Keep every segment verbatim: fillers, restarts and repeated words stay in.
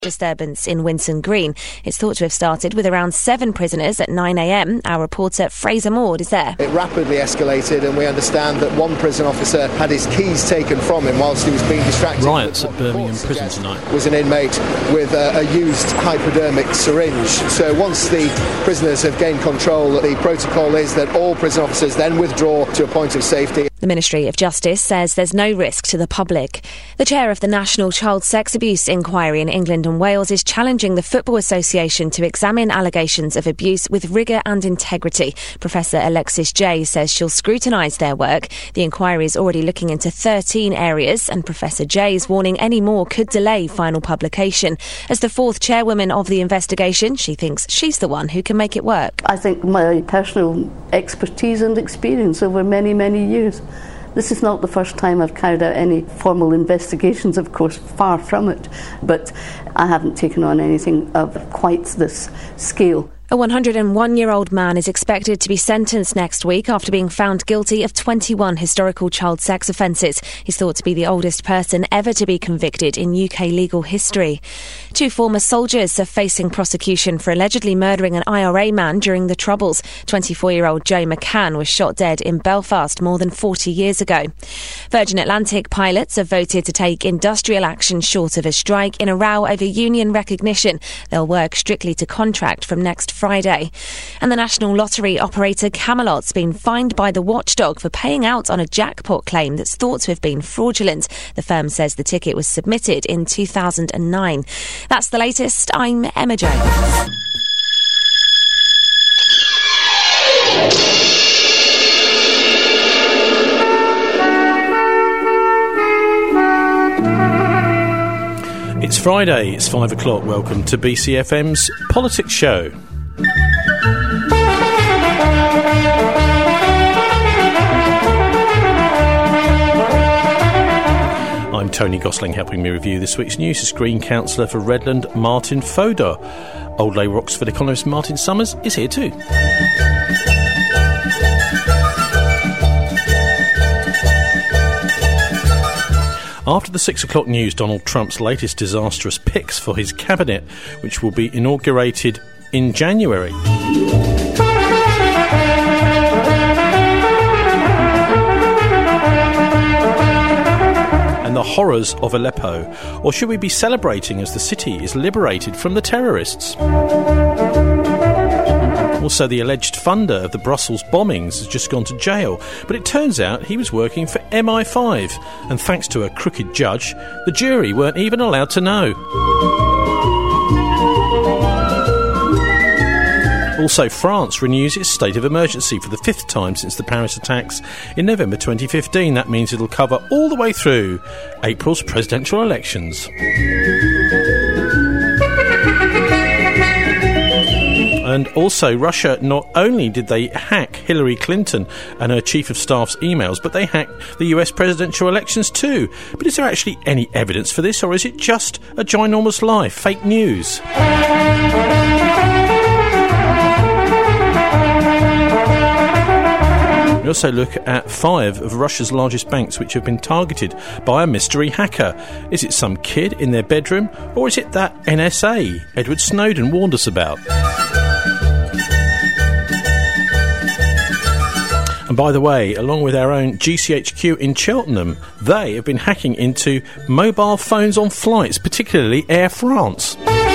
disturbance in Winson Green. It's thought to have started with around seven prisoners at nine a m. Our reporter Fraser Maud is there. It rapidly escalated, and we understand that one prison officer had his keys taken from him whilst he was being distracted. Riots at Birmingham prison tonight. Was an inmate with a, a used hypodermic syringe. So once the prisoners have gained control, the protocol is that all prison officers then withdraw to a point of safety. The Ministry of Justice says there's no risk to the public. The chair of the National Child Sex Abuse Inquiry in England and Wales is challenging the Football Association to examine allegations of abuse with rigour and integrity. Professor Alexis Jay says she'll scrutinise their work. The inquiry is already looking into thirteen areas, and Professor Jay is warning any more could delay final publication. As the fourth chairwoman of the investigation, she thinks she's the one who can make it work. I think my personal expertise and experience over many, many years. This is not the first time I've carried out any formal investigations, of course, far from it, but I haven't taken on anything of quite this scale. A one hundred and one-year-old man is expected to be sentenced next week after being found guilty of twenty-one historical child sex offences. He's thought to be the oldest person ever to be convicted in U K legal history. Two former soldiers are facing prosecution for allegedly murdering an I R A man during the Troubles. twenty-four-year-old Joe McCann was shot dead in Belfast more than forty years ago. Virgin Atlantic pilots have voted to take industrial action short of a strike in a row over union recognition. They'll work strictly to contract from next Friday. And the National Lottery operator Camelot's been fined by the watchdog for paying out on a jackpot claim that's thought to have been fraudulent. The firm says the ticket was submitted in two thousand nine. That's the latest. I'm Emma Jones. It's Friday, it's five o'clock. Welcome to B C F M's Politics Show. I'm Tony Gosling. Helping me review this week's news is Green Councillor for Redland, Martin Fodor. Old Labour Oxford economist Martin Summers is here too. After the six o'clock news, Donald Trump's latest disastrous picks for his cabinet, which will be inaugurated in January. And the horrors of Aleppo. Or should we be celebrating as the city is liberated from the terrorists? Also, the alleged funder of the Brussels bombings has just gone to jail, but it turns out he was working for M I five, and thanks to a crooked judge, the jury weren't even allowed to know. Also, France renews its state of emergency for the fifth time since the Paris attacks in November twenty fifteen. That means it'll cover all the way through April's presidential elections. And also, Russia, not only did they hack Hillary Clinton and her chief of staff's emails, but they hacked the U S presidential elections too. But is there actually any evidence for this, or is it just a ginormous lie, fake news? We also look at five of Russia's largest banks which have been targeted by a mystery hacker. Is it some kid in their bedroom, or is it that N S A Edward Snowden warned us about? And by the way, along with our own G C H Q in Cheltenham, they have been hacking into mobile phones on flights, particularly Air France.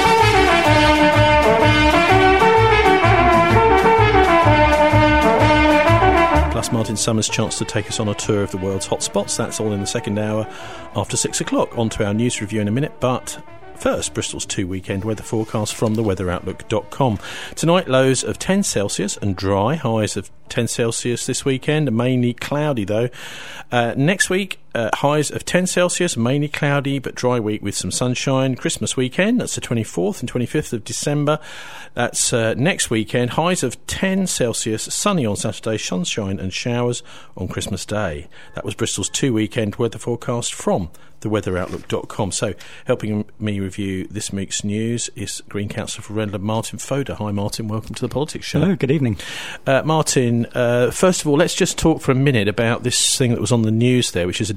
Plus Martin Summers' chance to take us on a tour of the world's hotspots. That's all in the second hour after six o'clock. On to our news review in a minute, but first, Bristol's two weekend weather forecast from the weather outlook dot com. Tonight, lows of ten Celsius and dry, highs of ten Celsius this weekend, mainly cloudy though. Uh, next week, uh, highs of ten Celsius, mainly cloudy but dry week with some sunshine. Christmas weekend, that's the twenty-fourth and twenty-fifth of December. That's uh, next weekend, highs of ten Celsius, sunny on Saturday, sunshine and showers on Christmas Day. That was Bristol's two weekend weather forecast from the weather outlook dot com. So, helping me review this week's news is Green Councillor for Redland, Martin Fodor. Hi Martin, welcome to the Politics Show. Hello, good evening. Uh, Martin, uh, first of all, let's just talk for a minute about this thing that was on the news there, which is a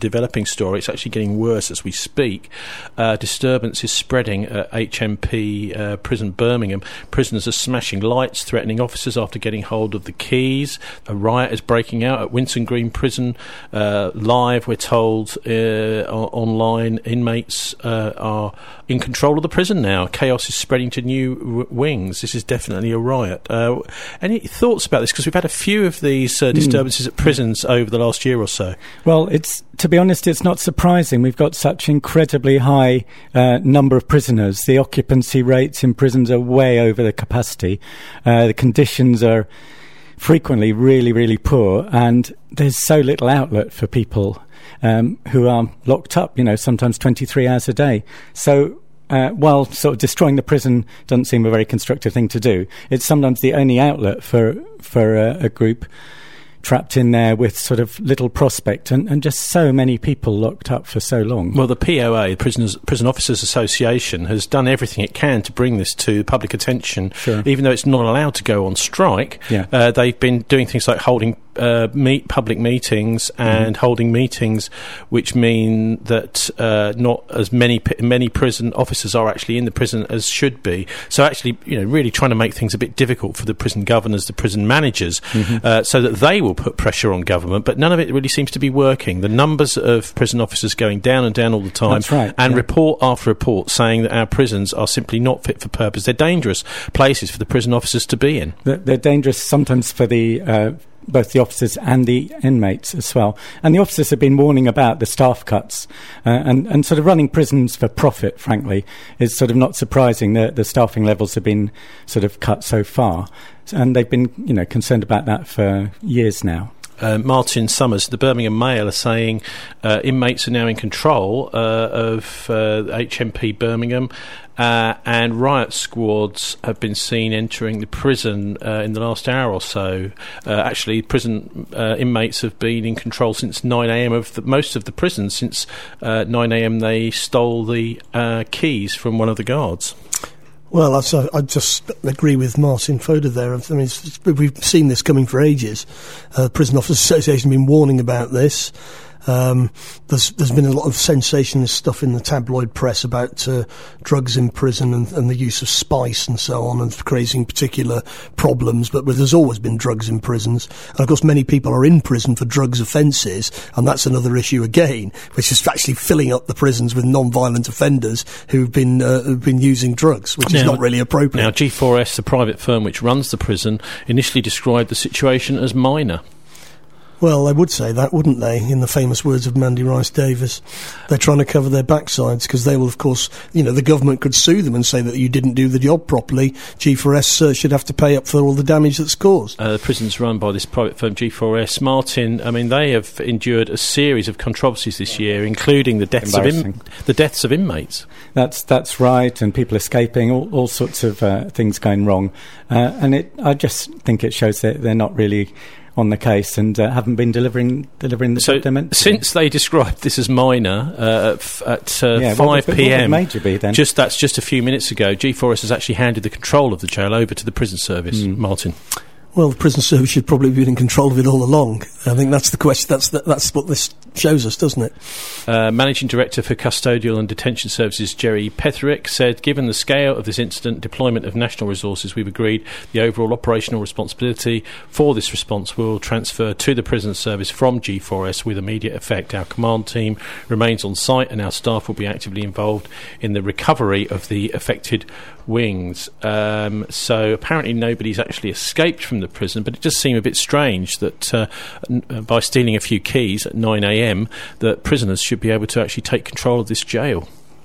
developing story. It's actually getting worse as we speak. Uh, disturbance is spreading at H M P uh, Prison Birmingham. Prisoners are smashing lights, threatening officers after getting hold of the keys. A riot is breaking out at Winson Green Prison. Uh, live, we're told uh, online, inmates uh, are in control of the prison now. Chaos is spreading to new w- wings. This is definitely a riot. Uh, any thoughts about this? Because we've had a few of these uh, disturbances mm. at prisons over the last year or so. Well, it's to be honest, it's not surprising. We've got such incredibly high uh, number of prisoners. The occupancy rates in prisons are way over the capacity. Uh, the conditions are frequently really, really poor, and there's so little outlet for people um, who are locked up, you know, sometimes twenty-three hours a day. So uh, while sort of destroying the prison doesn't seem a very constructive thing to do, it's sometimes the only outlet for, for uh, a group trapped in there with sort of little prospect, and, and just so many people locked up for so long. Well, the P O A, Prisoners, Prison Officers Association, has done everything it can to bring this to public attention, sure. even though it's not allowed to go on strike. Yeah. Uh, they've been doing things like holding uh, meet public meetings and mm. holding meetings which mean that uh, not as many many prison officers are actually in the prison as should be. So actually, you know, really trying to make things a bit difficult for the prison governors, the prison managers, mm-hmm. uh, so that they will put pressure on government, but none of it really seems to be working. The numbers of prison officers going down and down all the time. That's right, and yeah. report after report saying that our prisons are simply not fit for purpose. They're dangerous places for the prison officers to be in. They're, they're dangerous sometimes for the uh, both the officers and the inmates as well. And the officers have been warning about the staff cuts, uh, and, and sort of running prisons for profit, frankly, is sort of not surprising that the staffing levels have been sort of cut so far. And they've been, you know, concerned about that for years now. Uh, Martin Summers, the Birmingham Mail, are saying uh, inmates are now in control uh, of uh, H M P Birmingham, uh, and riot squads have been seen entering the prison uh, in the last hour or so. Uh, actually, prison uh, inmates have been in control since nine a.m. of the, most of the prisons. Since uh, nine a.m. they stole the uh, keys from one of the guards. Well, I, I just agree with Martin Foda there. I mean, it's, it's, we've seen this coming for ages. Uh, the Prison Officers Association has been warning about this. Um, there's, there's been a lot of sensationalist stuff in the tabloid press about uh, drugs in prison and, and the use of spice and so on, and creating particular problems. But there's always been drugs in prisons. And, of course, many people are in prison for drugs offences, and that's another issue again, which is actually filling up the prisons with non-violent offenders who've been uh, who've been using drugs, which now, is not really appropriate. Now, G four S, the private firm which runs the prison, initially described the situation as minor. Well, they would say that, wouldn't they, in the famous words of Mandy Rice Davis. They're trying to cover their backsides, because they will, of course, you know, the government could sue them and say that you didn't do the job properly. G four S uh, should have to pay up for all the damage that's caused. Uh, the prison's run by this private firm, G four S. Martin, I mean, they have endured a series of controversies this year, including the deaths of in- the deaths of inmates. That's that's right, and people escaping, all, all sorts of uh, things going wrong. Uh, and it, I just think it shows that they're not really on the case and uh, haven't been delivering delivering the so job they're meant to. Since they described this as minor uh, f- at uh, yeah, five p.m, what would be then? Just that's just a few minutes ago, G four S has actually handed the control of the jail over to the prison service. Mm. Martin. Well, the prison service should probably have been in control of it all along. I think that's the question. That's the, that's what this shows us, doesn't it? Uh, Managing Director for Custodial and Detention Services, Jerry Petherick, said, given the scale of this incident, deployment of national resources, we've agreed the overall operational responsibility for this response will transfer to the prison service from G four S with immediate effect. Our command team remains on site and our staff will be actively involved in the recovery of the affected wings. Um, so apparently nobody's actually escaped from the prison, but it does seem a bit strange that uh, n- by stealing a few keys at nine a.m. that prisoners should be able to actually take control of this jail.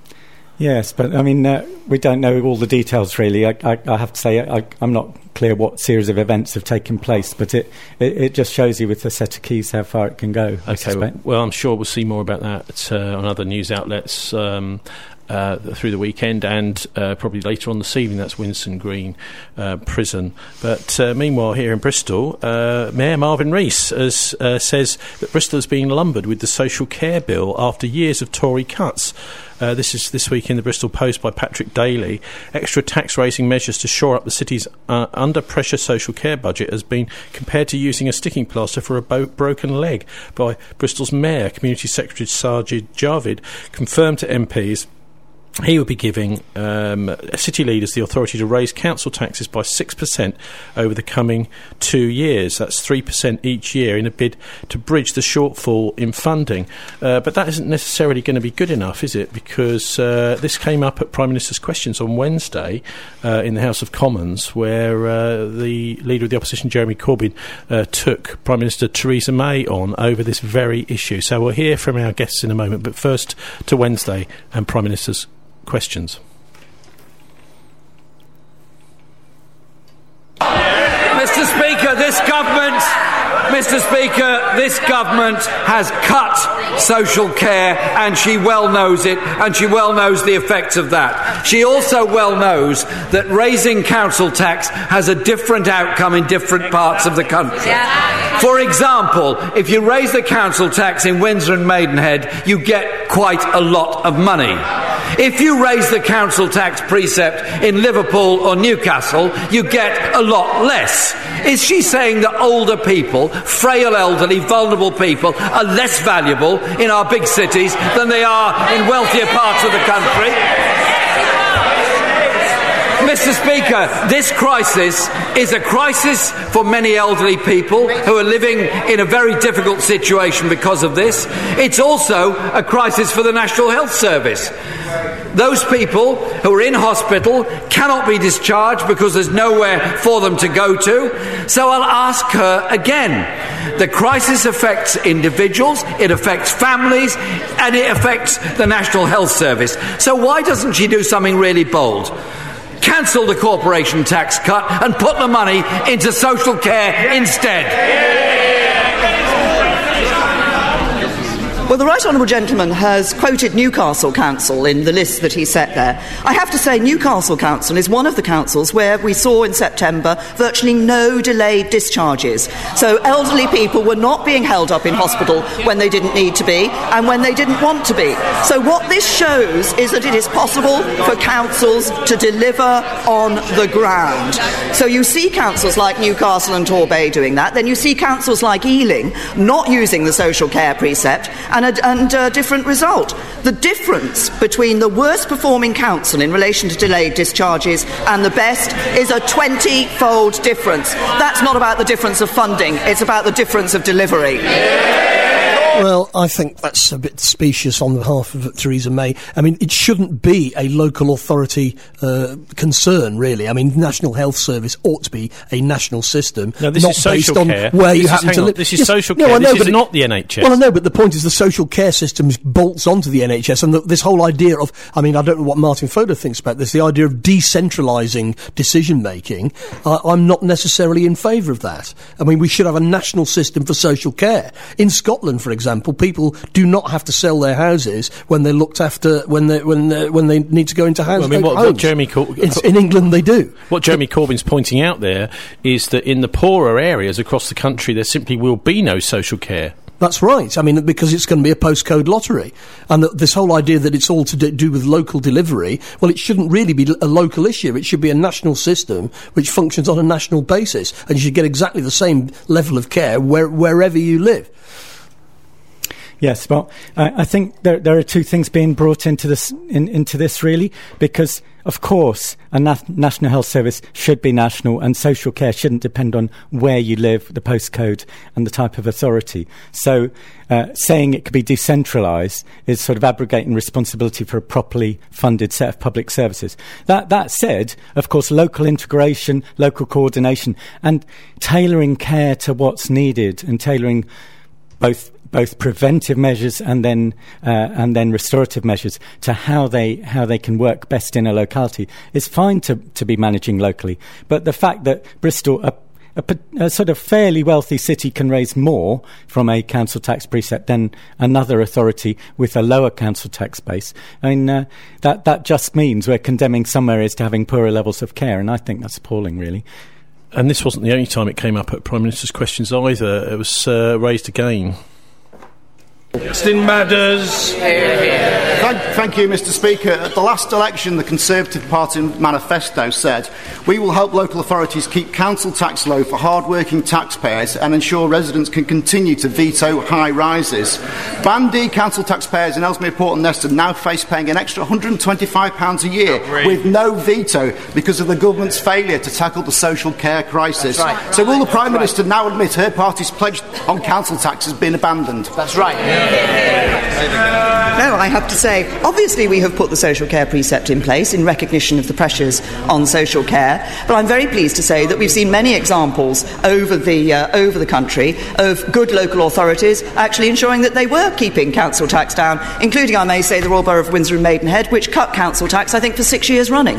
Yes, but I mean, uh, we don't know all the details really. I, I, I have to say I, I'm not clear what series of events have taken place, but it, it, it just shows you with a set of keys how far it can go. Okay, well, well, I'm sure we'll see more about that uh, on other news outlets. Um, uh, through the weekend, and uh, probably later on this evening. That's Winson Green uh, Prison. But uh, meanwhile, here in Bristol, uh, Mayor Marvin Rees has, uh, says that Bristol is being lumbered with the social care bill after years of Tory cuts. Uh, this is this week in the Bristol Post by Patrick Daly. Extra tax-raising measures to shore up the city's uh, under-pressure social care budget has been compared to using a sticking plaster for a bo- broken leg by Bristol's Mayor. Community Secretary Sajid Javid confirmed to M Ps he would be giving um, city leaders the authority to raise council taxes by six percent over the coming two years. That's three percent each year in a bid to bridge the shortfall in funding. Uh, but that isn't necessarily going to be good enough, is it? Because uh, this came up at Prime Minister's Questions on Wednesday uh, in the House of Commons, where uh, the Leader of the Opposition, Jeremy Corbyn, uh, took Prime Minister Theresa May on over this very issue. So we'll hear from our guests in a moment, but first to Wednesday and Prime Minister's Questions. Mister Speaker, this government, Mister Speaker, this government has cut social care, and she well knows it, and she well knows the effects of that. She also well knows that raising council tax has a different outcome in different parts of the country. For example, if you raise the council tax in Windsor and Maidenhead, you get quite a lot of money. If you raise the council tax precept in Liverpool or Newcastle, you get a lot less. Is she saying that older people, frail elderly, vulnerable people, are less valuable in our big cities than they are in wealthier parts of the country? Mister Speaker, this crisis is a crisis for many elderly people who are living in a very difficult situation because of this. It's also a crisis for the National Health Service. Those people who are in hospital cannot be discharged because there's nowhere for them to go to. So I'll ask her again. The crisis affects individuals, it affects families, and it affects the National Health Service. So why doesn't she do something really bold? Cancel the corporation tax cut and put the money into social care instead. Well, the Right Honourable Gentleman has quoted Newcastle Council in the list that he set there. I have to say Newcastle Council is one of the councils where we saw in September virtually no delayed discharges. So elderly people were not being held up in hospital when they didn't need to be and when they didn't want to be. So what this shows is that it is possible for councils to deliver on the ground. So you see councils like Newcastle and Torbay doing that. Then you see councils like Ealing not using the social care precept, and a, and a different result. The difference between the worst performing council in relation to delayed discharges and the best is a twenty-fold difference. That's not about the difference of funding, it's about the difference of delivery. Well, I think that's a bit specious on behalf of Theresa May. I mean, it shouldn't be a local authority uh, concern, really. I mean, National Health Service ought to be a national system, no, this not is social based on care. where this you is, happen to on, live. This is yes, social no, care. I know, this is it, not the N H S. Well, I know, but the point is the social care system bolts onto the N H S, and the, this whole idea of, I mean, I don't know what Martin Fodor thinks about this, the idea of decentralising decision-making, uh, I'm not necessarily in favour of that. I mean, we should have a national system for social care. In Scotland, for example, people do not have to sell their houses when they're looked after when they when they, when they need to go into house, well, I mean, what, homes. what Jeremy Cor- in, in England they do. What Jeremy Corbyn's pointing out there is that in the poorer areas across the country, there simply will be no social care. That's right. I mean, because it's going to be a postcode lottery. And th- this whole idea that it's all to d- do with local delivery, well, it shouldn't really be a local issue. It should be a national system which functions on a national basis. And you should get exactly the same level of care where- wherever you live. Yes, well, I, I think there, there are two things being brought into this, in, into this really, because, of course, a na- National Health Service should be national, and social care shouldn't depend on where you live, the postcode, and the type of authority. So uh, saying it could be decentralised is sort of abrogating responsibility for a properly funded set of public services. That, that said, of course, local integration, local coordination, and tailoring care to what's needed, and tailoring both both preventive measures and then uh, and then restorative measures to how they how they can work best in a locality is fine to, to be managing locally. But the fact that Bristol are, a, a sort of fairly wealthy city can raise more from a council tax precept than another authority with a lower council tax base. I mean, uh, that, that just means we're condemning some areas to having poorer levels of care, and I think that's appalling, really. And this wasn't the only time it came up at Prime Minister's Questions either. It was uh, raised again. Interesting matters. Thank, thank you, Mr Speaker. At the last election, the Conservative Party manifesto said, "We will help local authorities keep council tax low for hard-working taxpayers and ensure residents can continue to veto high rises." Bandy council taxpayers in Ellesmere Port and Neston now face paying an extra one hundred and twenty-five pounds a year with no veto because of the government's failure to tackle the social care crisis. Right. So will the Prime That's Minister right. now admit her party's pledge on council tax has been abandoned? That's right. No, I have to say, obviously we have put the social care precept in place in recognition of the pressures on social care, but I'm very pleased to say that we've seen many examples over the, uh, over the country of good local authorities actually ensuring that they were keeping council tax down, including, I may say, the Royal Borough of Windsor and Maidenhead, which cut council tax, I think, for six years running.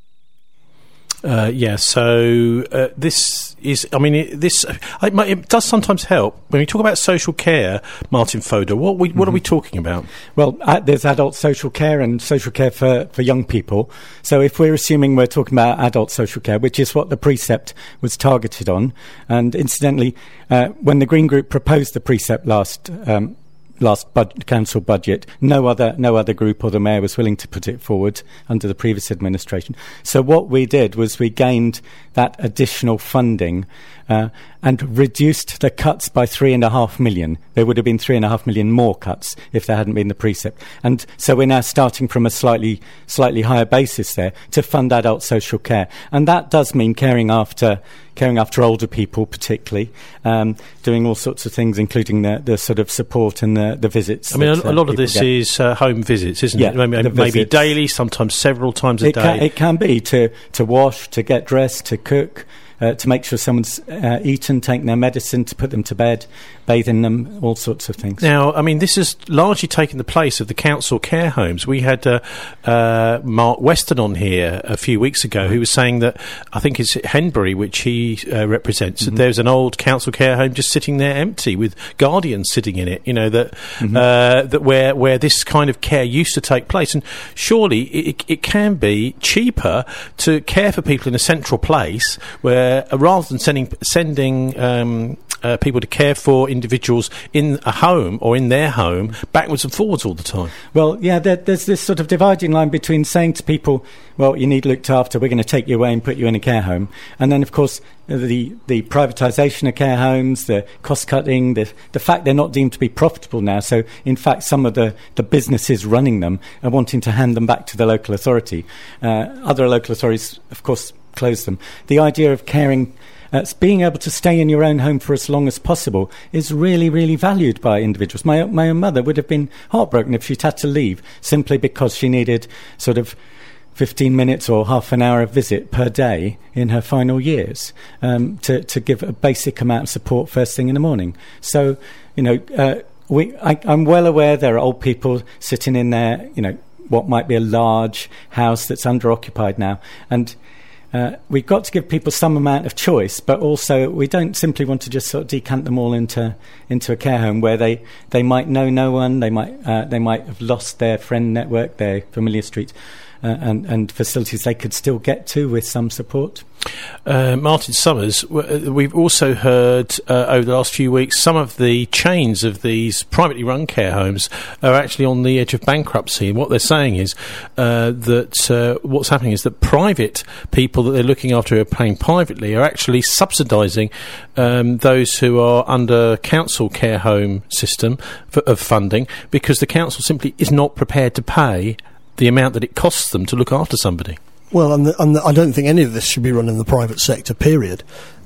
Uh, yeah, so uh, this is, I mean, it, this it, it does sometimes help when we talk about social care, Martin Fodor. What we, what mm-hmm. are we talking about? Well, uh, there's adult social care and social care for, for young people. So if we're assuming we're talking about adult social care, which is what the precept was targeted on, and incidentally, uh, when the Green Group proposed the precept last um, last bud- council budget, no other no other group or the mayor was willing to put it forward under the previous administration. So what we did was we gained that additional funding uh, and reduced the cuts by three and a half million. There would have been three and a half million more cuts if there hadn't been the precept. And so we're now starting from a slightly slightly higher basis there to fund adult social care. And that does mean caring after caring after older people particularly, um, doing all sorts of things, including the, the sort of support and the, the visits. I mean, that, a, a uh, lot of this get. is uh, home visits, isn't yeah, it? Maybe, maybe daily, sometimes several times a it day. Can, it can be to, to wash, to get dressed, to cook, uh, to make sure someone's uh, eaten, taken their medicine, to put them to bed, bathing them, all sorts of things. Now, I mean, this has largely taken the place of the council care homes. We had uh, uh, Mark Weston on here a few weeks ago who was saying that, I think it's Henbury, which he uh, represents, mm-hmm. that there's an old council care home just sitting there empty with guardians sitting in it, you know, that mm-hmm. uh, that where, where this kind of care used to take place. And surely it, it can be cheaper to care for people in a central place where, uh, rather than sending, sending um, uh, people to care for individuals in a home or in their home backwards and forwards all the time. Well, yeah, there, there's this sort of dividing line between saying to people, well, you need looked after, we're going to take you away and put you in a care home. And then, of course, the the privatisation of care homes, the cost-cutting, the, the fact they're not deemed to be profitable now. So, in fact, some of the, the businesses running them are wanting to hand them back to the local authority. Uh, other local authorities, of course, close them. The idea of caring... Uh, being able to stay in your own home for as long as possible is really, really valued by individuals. My, my own mother would have been heartbroken if she'd had to leave simply because she needed sort of fifteen minutes or half an hour of visit per day in her final years um, to, to give a basic amount of support first thing in the morning. So, you know, uh, we, I, I'm well aware there are old people sitting in their, you know, what might be a large house that's under-occupied now, and Uh, we've got to give people some amount of choice, but also we don't simply want to just sort of decant them all into into a care home where they, they might know no one, they might uh, they might have lost their friend network, their familiar streets, uh, and, and facilities they could still get to with some support. Uh, Martin Summers, w- we've also heard uh, over the last few weeks some of the chains of these privately run care homes are actually on the edge of bankruptcy, and what they're saying is uh, that uh, what's happening is that private people that they're looking after who are paying privately are actually subsidising um, those who are under council care home system for, of funding, because the council simply is not prepared to pay the amount that it costs them to look after somebody. Well, and, the, and the, I don't think any of this should be run in the private sector, period.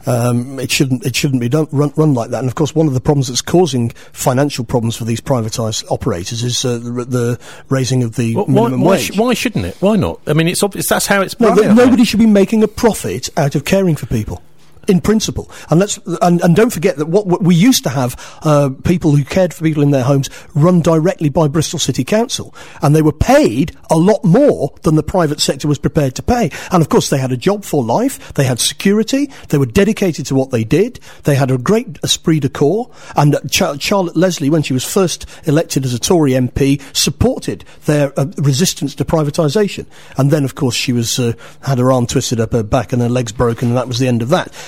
Um, it shouldn't it shouldn't be done, run, run like that. And, of course, one of the problems that's causing financial problems for these privatised operators is uh, the, the raising of the well, minimum why, why wage. Sh- why shouldn't it? Why not? I mean, it's obvious that's how it's no, run. Nobody should be making a profit out of caring for people. In principle, and let's and, and don't forget that what, what we used to have uh, people who cared for people in their homes run directly by Bristol City Council, and they were paid a lot more than the private sector was prepared to pay. And of course, they had a job for life, they had security, they were dedicated to what they did, they had a great esprit de corps. And uh, Ch- Charlotte Leslie, when she was first elected as a Tory M P, supported their uh, resistance to privatisation. And then, of course, she was uh, had her arm twisted up her back and her legs broken, and that was the end of that.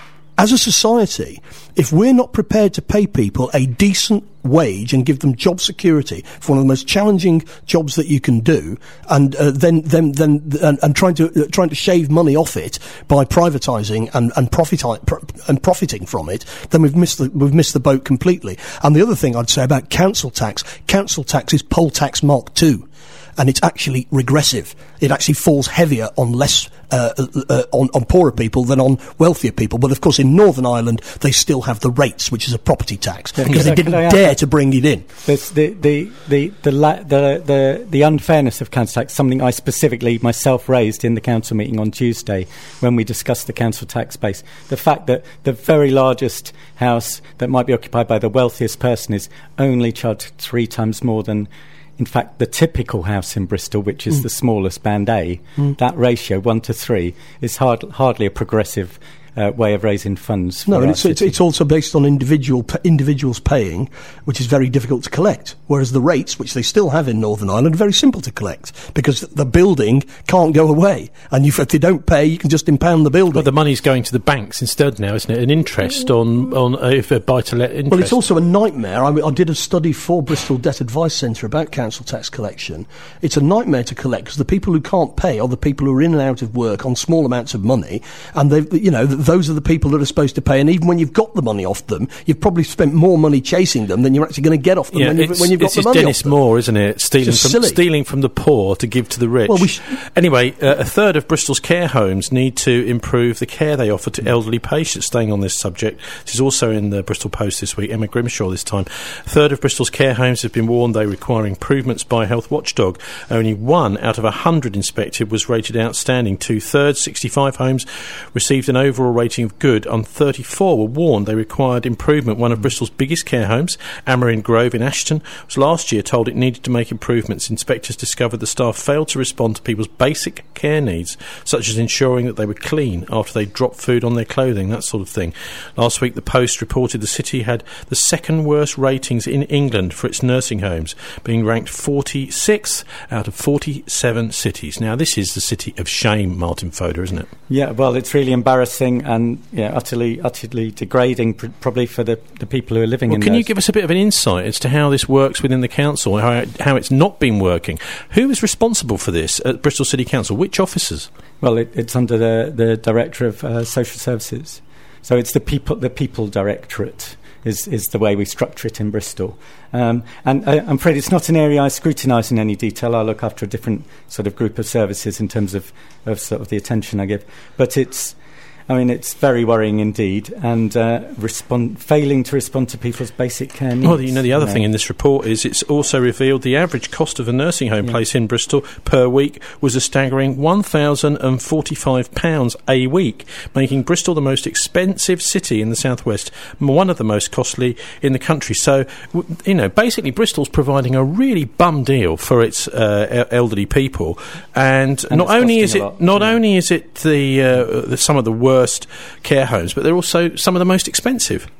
As a society, if we're not prepared to pay people a decent wage and give them job security for one of the most challenging jobs that you can do, and uh, then then then and, and trying to uh, trying to shave money off it by privatising and and profit pro- and profiting from it, then we've missed the we've missed the boat completely. And the other thing I'd say about council tax, council tax is poll tax Mark two. And it's actually regressive. It actually falls heavier on less uh, uh, on, on poorer people than on wealthier people. But of course, in Northern Ireland, they still have the rates, which is a property tax, yeah, because they didn't dare to bring it in. There's the the the the, la- the the the unfairness of council tax, something I specifically myself raised in the council meeting on Tuesday when we discussed the council tax base. The fact that the very largest house that might be occupied by the wealthiest person is only charged three times more than, in fact, the typical house in Bristol, which is mm. the smallest, Band A, mm. that ratio, one to three, is hard, hardly a progressive uh, way of raising funds. For no, and our it's, it's, it's also based on individual p- individuals paying, which is very difficult to collect. Whereas the rates, which they still have in Northern Ireland, are very simple to collect because the building can't go away. And if they don't pay, you can just impound the building. Well, the money's going to the banks instead now, isn't it? An interest on, on uh, if a buy-to-let interest. Well, it's also a nightmare. I, I did a study for Bristol Debt Advice Centre about council tax collection. It's a nightmare to collect because the people who can't pay are the people who are in and out of work on small amounts of money, and they, you know, those are the people that are supposed to pay. And even when you've got the money off them, you've probably spent more money chasing them than you're actually going to get off them yeah, when, you've, when you've got it's the money Dennis off them. Moore, isn't it? Stealing from, stealing from the poor to give to the rich. Well, we sh- anyway, uh, a third of Bristol's care homes need to improve the care they offer to elderly patients. Staying on this subject, this is also in the Bristol Post this week. Emma Grimshaw this time. A third of Bristol's care homes have been warned they require improvements by a health watchdog. Only one out of a hundred inspected was rated outstanding. Two-thirds, sixty-five homes, received an overall rating of good, and thirty-four were warned they required improvement. One of Bristol's biggest care homes, Amarin Grove in Ashton, was last year told it needed to make improvements. Inspectors discovered the staff failed to respond to people's basic care needs, such as ensuring that they were clean after they dropped food on their clothing, that sort of thing. Last week, the Post reported the city had the second worst ratings in England for its nursing homes, being ranked forty-sixth out of forty-seven cities. Now, this is the city of shame, Martin Fodor, isn't it? Yeah, well, it's really embarrassing and yeah, utterly, utterly degrading, pr- probably for the, the people who are living well, in. Can those. you give us a bit of an insight as to how this works within the council, how it, how it's not been working? Who is responsible for this at Bristol City Council? Which officers? Well, it, it's under the, the Director of uh, Social Services. So it's the people, the People Directorate is, is the way we structure it in Bristol. Um, and I, I'm afraid it's not an area I scrutinise in any detail. I look after a different sort of group of services in terms of, of sort of the attention I give. But it's, I mean, it's very worrying indeed, and uh, respond, failing to respond to people's basic care needs. Well, you know, the other you know. thing in this report is it's also revealed the average cost of a nursing home yeah. place in Bristol per week was a staggering one thousand forty-five pounds a week, making Bristol the most expensive city in the southwest, one of the most costly in the country. So, w- you know, basically Bristol's providing a really bum deal for its uh, elderly people, and, and not only is it lot, not yeah. only is it the, uh, the some of the worst care homes, but they're also some of the most expensive.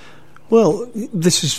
Well, this is.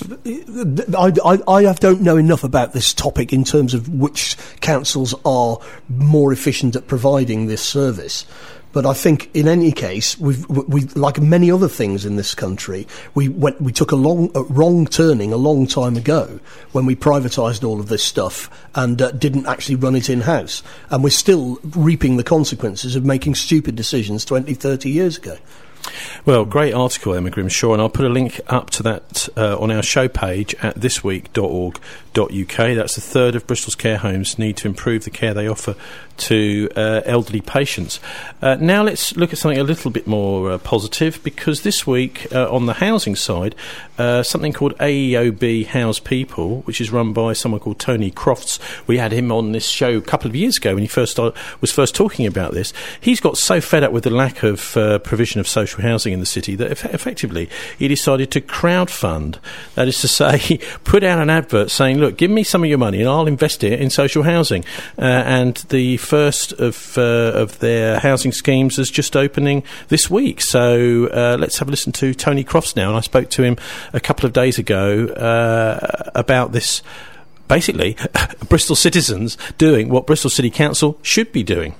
I, I, I don't know enough about this topic in terms of which councils are more efficient at providing this service. But I think, in any case, we've, we, like many other things in this country, we went, we took a long, a wrong turning a long time ago when we privatised all of this stuff and uh, didn't actually run it in-house. And we're still reaping the consequences of making stupid decisions twenty, thirty years ago. Well, great article, Emma Grimshaw, and I'll put a link up to that uh, on our show page at this week dot org dot U K. That's a third of Bristol's care homes need to improve the care they offer to uh, elderly patients. Uh, now let's look at something a little bit more uh, positive, because this week uh, on the housing side, uh, something called A E O B House People, which is run by someone called Tony Crofts. We had him on this show a couple of years ago when he first started, was first talking about this. He's got so fed up with the lack of uh, provision of social social housing in the city that eff- effectively he decided to crowdfund. That is to say, put out an advert saying, look, give me some of your money and I'll invest it in social housing. Uh, and the first of, uh, of their housing schemes is just opening this week. So uh, let's have a listen to Tony Crofts now. And I spoke to him a couple of days ago uh, about this. Basically, Bristol citizens doing what Bristol City Council should be doing.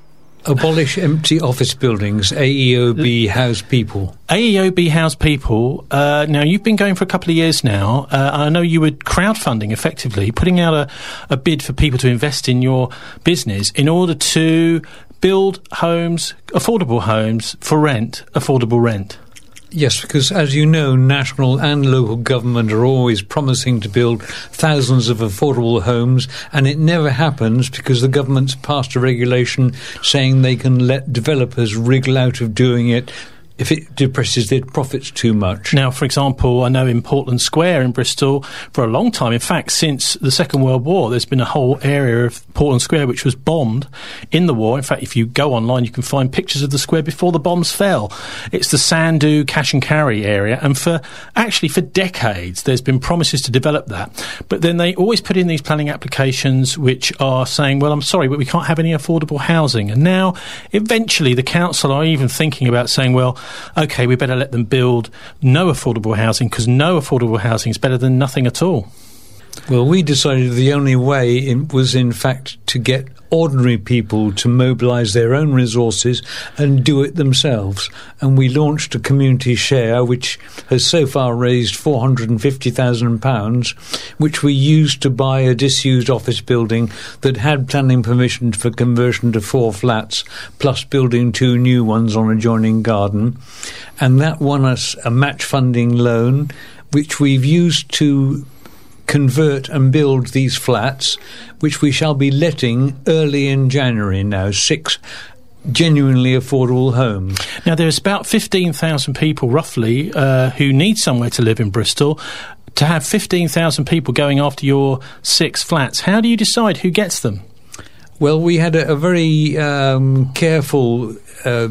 Abolish empty office buildings. A E O B house people. A E O B house people. Uh, now, you've been going for a couple of years now. Uh, I know you were crowdfunding, effectively, putting out a, a bid for people to invest in your business in order to build homes, affordable homes, for rent, affordable rent. Yes, because as you know, national and local government are always promising to build thousands of affordable homes, and it never happens because the government's passed a regulation saying they can let developers wriggle out of doing it if it depresses their profits too much. Now, for example, I know in Portland Square in Bristol, for a long time, in fact, since the Second World War, there's been a whole area of Portland Square which was bombed in the war. In fact, if you go online, you can find pictures of the square before the bombs fell. It's the Sandu cash and carry area, and for actually for decades, there's been promises to develop that. But then they always put in these planning applications which are saying, well, I'm sorry, but we can't have any affordable housing. And now, eventually, the council are even thinking about saying, well, OK, we better let them build no affordable housing because no affordable housing is better than nothing at all. Well, we decided the only way in, was, in fact, to get ordinary people to mobilise their own resources and do it themselves. And we launched a community share, which has so far raised four hundred fifty thousand pounds, which we used to buy a disused office building that had planning permission for conversion to four flats, plus building two new ones on adjoining garden. And that won us a match funding loan, which we've used to convert and build these flats, which we shall be letting early in January now, six genuinely affordable homes. Now, there's about fifteen thousand people, roughly, uh, who need somewhere to live in Bristol. To have fifteen thousand people going after your six flats, how do you decide who gets them? Well, we had a, a very um, careful uh,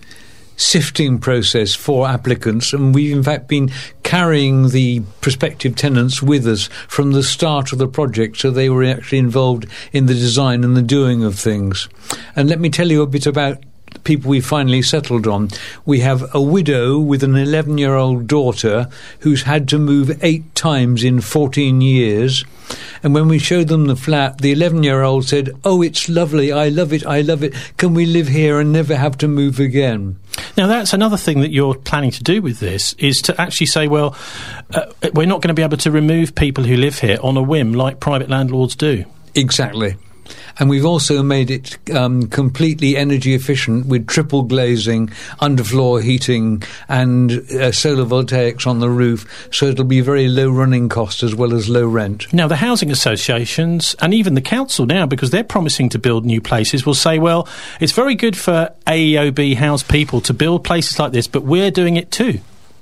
sifting process for applicants, and we've in fact been carrying the prospective tenants with us from the start of the project, so they were actually involved in the design and the doing of things. And let me tell you a bit about people we finally settled on. We have a widow with an eleven-year-old daughter who's had to move eight times in fourteen years. And when we showed them the flat, the eleven-year-old said, "Oh, it's lovely, I love it, I love it. Can we live here and never have to move again?" Now, that's another thing that you're planning to do with this, is to actually say, well, uh, we're not going to be able to remove people who live here on a whim like private landlords do. Exactly. And we've also made it um, completely energy efficient with triple glazing, underfloor heating and uh, solar voltaics on the roof, so it'll be very low running cost as well as low rent. Now, the housing associations and even the council now, because they're promising to build new places, will say, well, it's very good for A E O B house people to build places like this, but we're doing it too.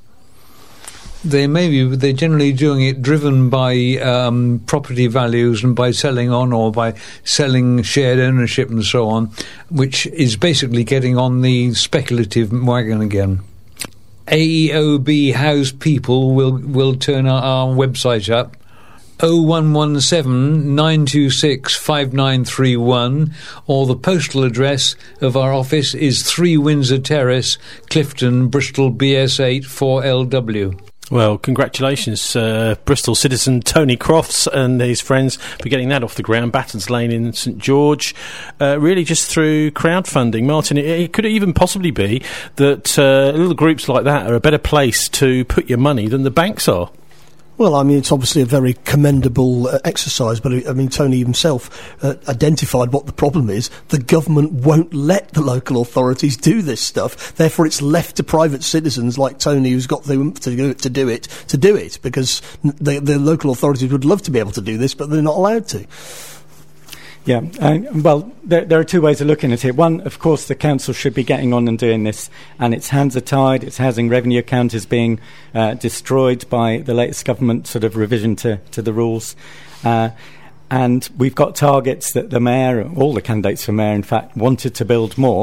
They may be, but they're generally doing it driven by um, property values and by selling on or by selling shared ownership and so on, which is basically getting on the speculative wagon again. A E O B house people will, will turn our, our website up. oh one one seven, nine two six, five nine three one, or the postal address of our office is three Windsor Terrace, Clifton, Bristol B S eight four L W. Well, congratulations, uh, Bristol citizen Tony Crofts and his friends for getting that off the ground. Battens Lane in St George, uh, really just through crowdfunding. Martin, it, it could even possibly be that uh, little groups like that are a better place to put your money than the banks are. Well, I mean, it's obviously a very commendable uh, exercise, but I mean, Tony himself uh, identified what the problem is. The government won't let the local authorities do this stuff. Therefore, it's left to private citizens like Tony, who's got the oomph to do it, to do it, to do it, because the, the local authorities would love to be able to do this, but they're not allowed to. Yeah, uh, well, there, there are two ways of looking at it. One, of course, the council should be getting on and doing this, and its hands are tied. Its housing revenue account is being uh, destroyed by the latest government sort of revision to, to the rules. Uh, and we've got targets that the mayor, all the candidates for mayor, in fact, wanted to build more.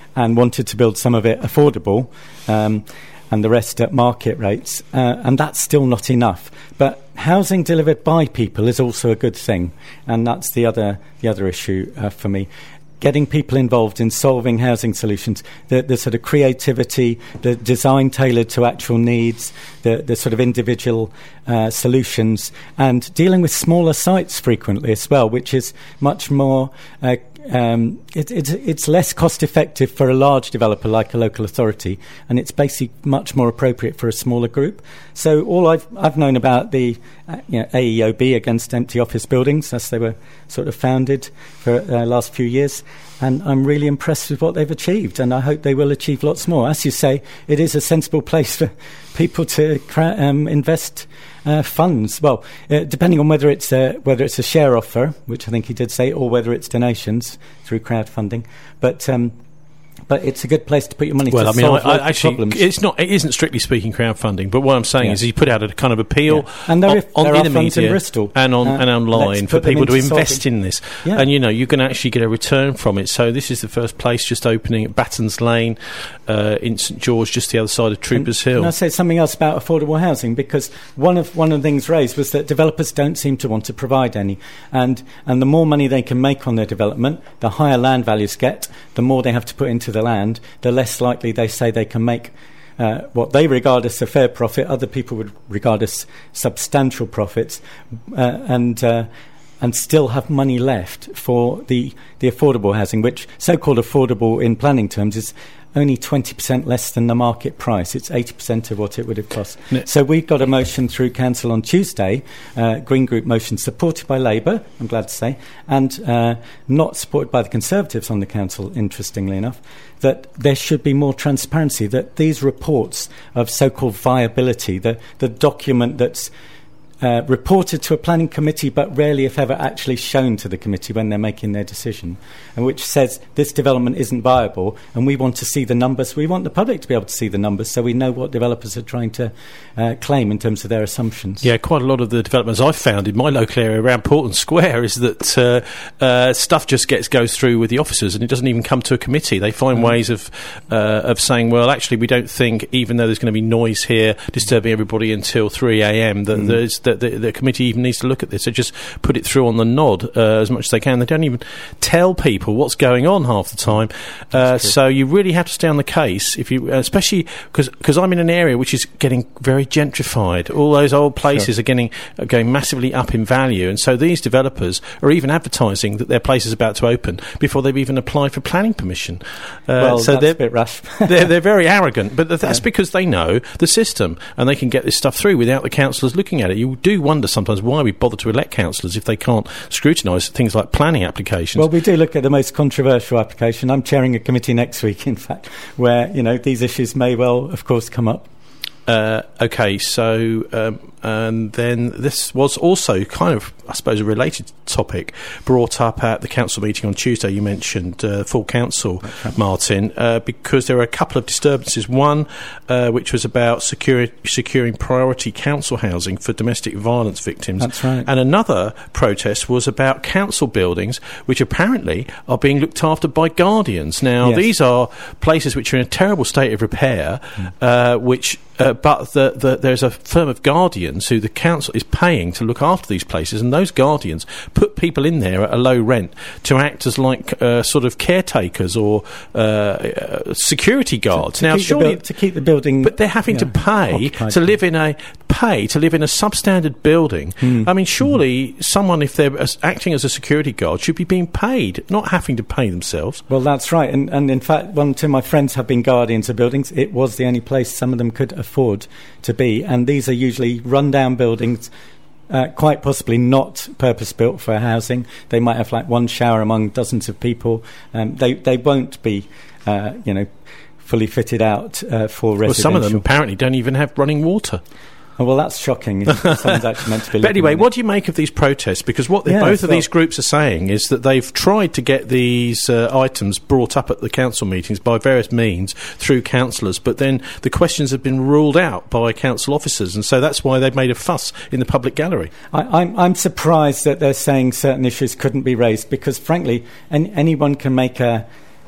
and wanted to build some of it affordable, um, and the rest at market rates, uh, and that's still not enough. But housing delivered by people is also a good thing, and that's the other the other issue uh, for me. Getting people involved in solving housing solutions, the, the sort of creativity, the design tailored to actual needs, the, the sort of individual uh, solutions, and dealing with smaller sites frequently as well, which is much more uh, Um, it, it's, it's less cost effective for a large developer like a local authority, and it's basically much more appropriate for a smaller group. So all I've, I've known about the uh, you know, A E O B against empty office buildings, as they were sort of founded for the uh, last few years, and I'm really impressed with what they've achieved, and I hope they will achieve lots more. As you say, it is a sensible place for people to cra- um, invest Uh, funds. Well, uh, depending on whether it's a, whether it's a share offer, which I think he did say, or whether it's donations through crowdfunding. But um, but it's a good place to put your money. Well, to I mean, solve I, I actually, problems. it's not. It isn't strictly speaking crowdfunding, but what I'm saying Yeah. is he put out a kind of appeal Yeah. And there on, are- on there in are the funds in media Bristol. and on Uh, and online let's for put them people to into invest solving- in this. Yeah. And you know, you're going to actually get a return from it. So this is the first place just opening at Battens Lane uh, in St George, just the other side of Troopers And Hill. Can I say something else about affordable housing? Because one of one of the things raised was that developers don't seem to want to provide any, and and the more money they can make on their development, the higher land values get. The more they have to put into the land, the less likely they say they can make uh, what they regard as a fair profit. Other people would regard as substantial profits, uh, and. Uh, and still have money left for the, the affordable housing, which so-called affordable in planning terms is only twenty percent less than the market price. It's eighty percent of what it would have cost. No. So we got a motion through Council on Tuesday, uh, Green Group motion, supported by Labour, I'm glad to say, and uh, not supported by the Conservatives on the Council, interestingly enough, that there should be more transparency, that these reports of so-called viability, the, the document that's Uh, reported to a planning committee but rarely, if ever, actually shown to the committee when they're making their decision, and which says this development isn't viable, and we want to see the numbers. We want the public to be able to see the numbers so we know what developers are trying to uh, claim in terms of their assumptions. Yeah, quite a lot of the developments I've found in my local area around Portland Square is that uh, uh, stuff just gets goes through with the officers and it doesn't even come to a committee. They find mm. ways of uh, of saying, well, actually, we don't think, even though there's going to be noise here disturbing everybody until three a.m., that mm. there's that the, the committee even needs to look at this. They just put it through on the nod uh, as much as they can. They don't even tell people what's going on half the time. Uh, so you really have to stay on the case, if you, especially because I'm in an area which is getting very gentrified. All those old places sure. are getting are going massively up in value, and so these developers are even advertising that their place is about to open before they've even applied for planning permission. Uh, well, so that's they're, a bit rash. they're, they're very arrogant, but that's yeah. because they know the system and they can get this stuff through without the councillors looking at it. You do wonder sometimes why we bother to elect councillors if they can't scrutinise things like planning applications. Well, we do look at the most controversial application. I'm chairing a committee next week, in fact, where, you know, these issues may well, of course, come up. Uh, okay, so um, and then this was also kind of, I suppose, a related topic brought up at the council meeting on Tuesday. You mentioned uh, full council, Martin, uh, because there were a couple of disturbances. One, uh, which was about securi- securing priority council housing for domestic violence victims. That's right. And another protest was about council buildings, which apparently are being looked after by guardians. Now, yes. these are places which are in a terrible state of repair, mm. uh, which... Uh, but the, the, there's a firm of guardians who the council is paying to look after these places, and those guardians put people in there at a low rent to act as like uh, sort of caretakers or uh, uh, security guards. To, to now, keep surely, bu- to keep the building, but they're having yeah, to pay occupied. to live in a pay to live in a substandard building. Mm. I mean, surely mm. someone, if they're as, acting as a security guard, should be being paid, not having to pay themselves. Well, that's right, and and in fact, one or two of my friends have been guardians of buildings. It was the only place some of them could afford to be, and these are usually run-down buildings, uh, quite possibly not purpose-built for housing. They might have like one shower among dozens of people. Um, they they won't be, uh, you know, fully fitted out uh, for residential. Well, some of them apparently don't even have running water. Oh, well, that's shocking. Someone's actually meant to be. But anyway, what do you make of these protests? Because what yeah, both of well, these groups are saying is that they've tried to get these uh, items brought up at the council meetings by various means through councillors, but then the questions have been ruled out by council officers, and so that's why they've made a fuss in the public gallery. I, I'm, I'm surprised that they're saying certain issues couldn't be raised, because, frankly, an, anyone can make a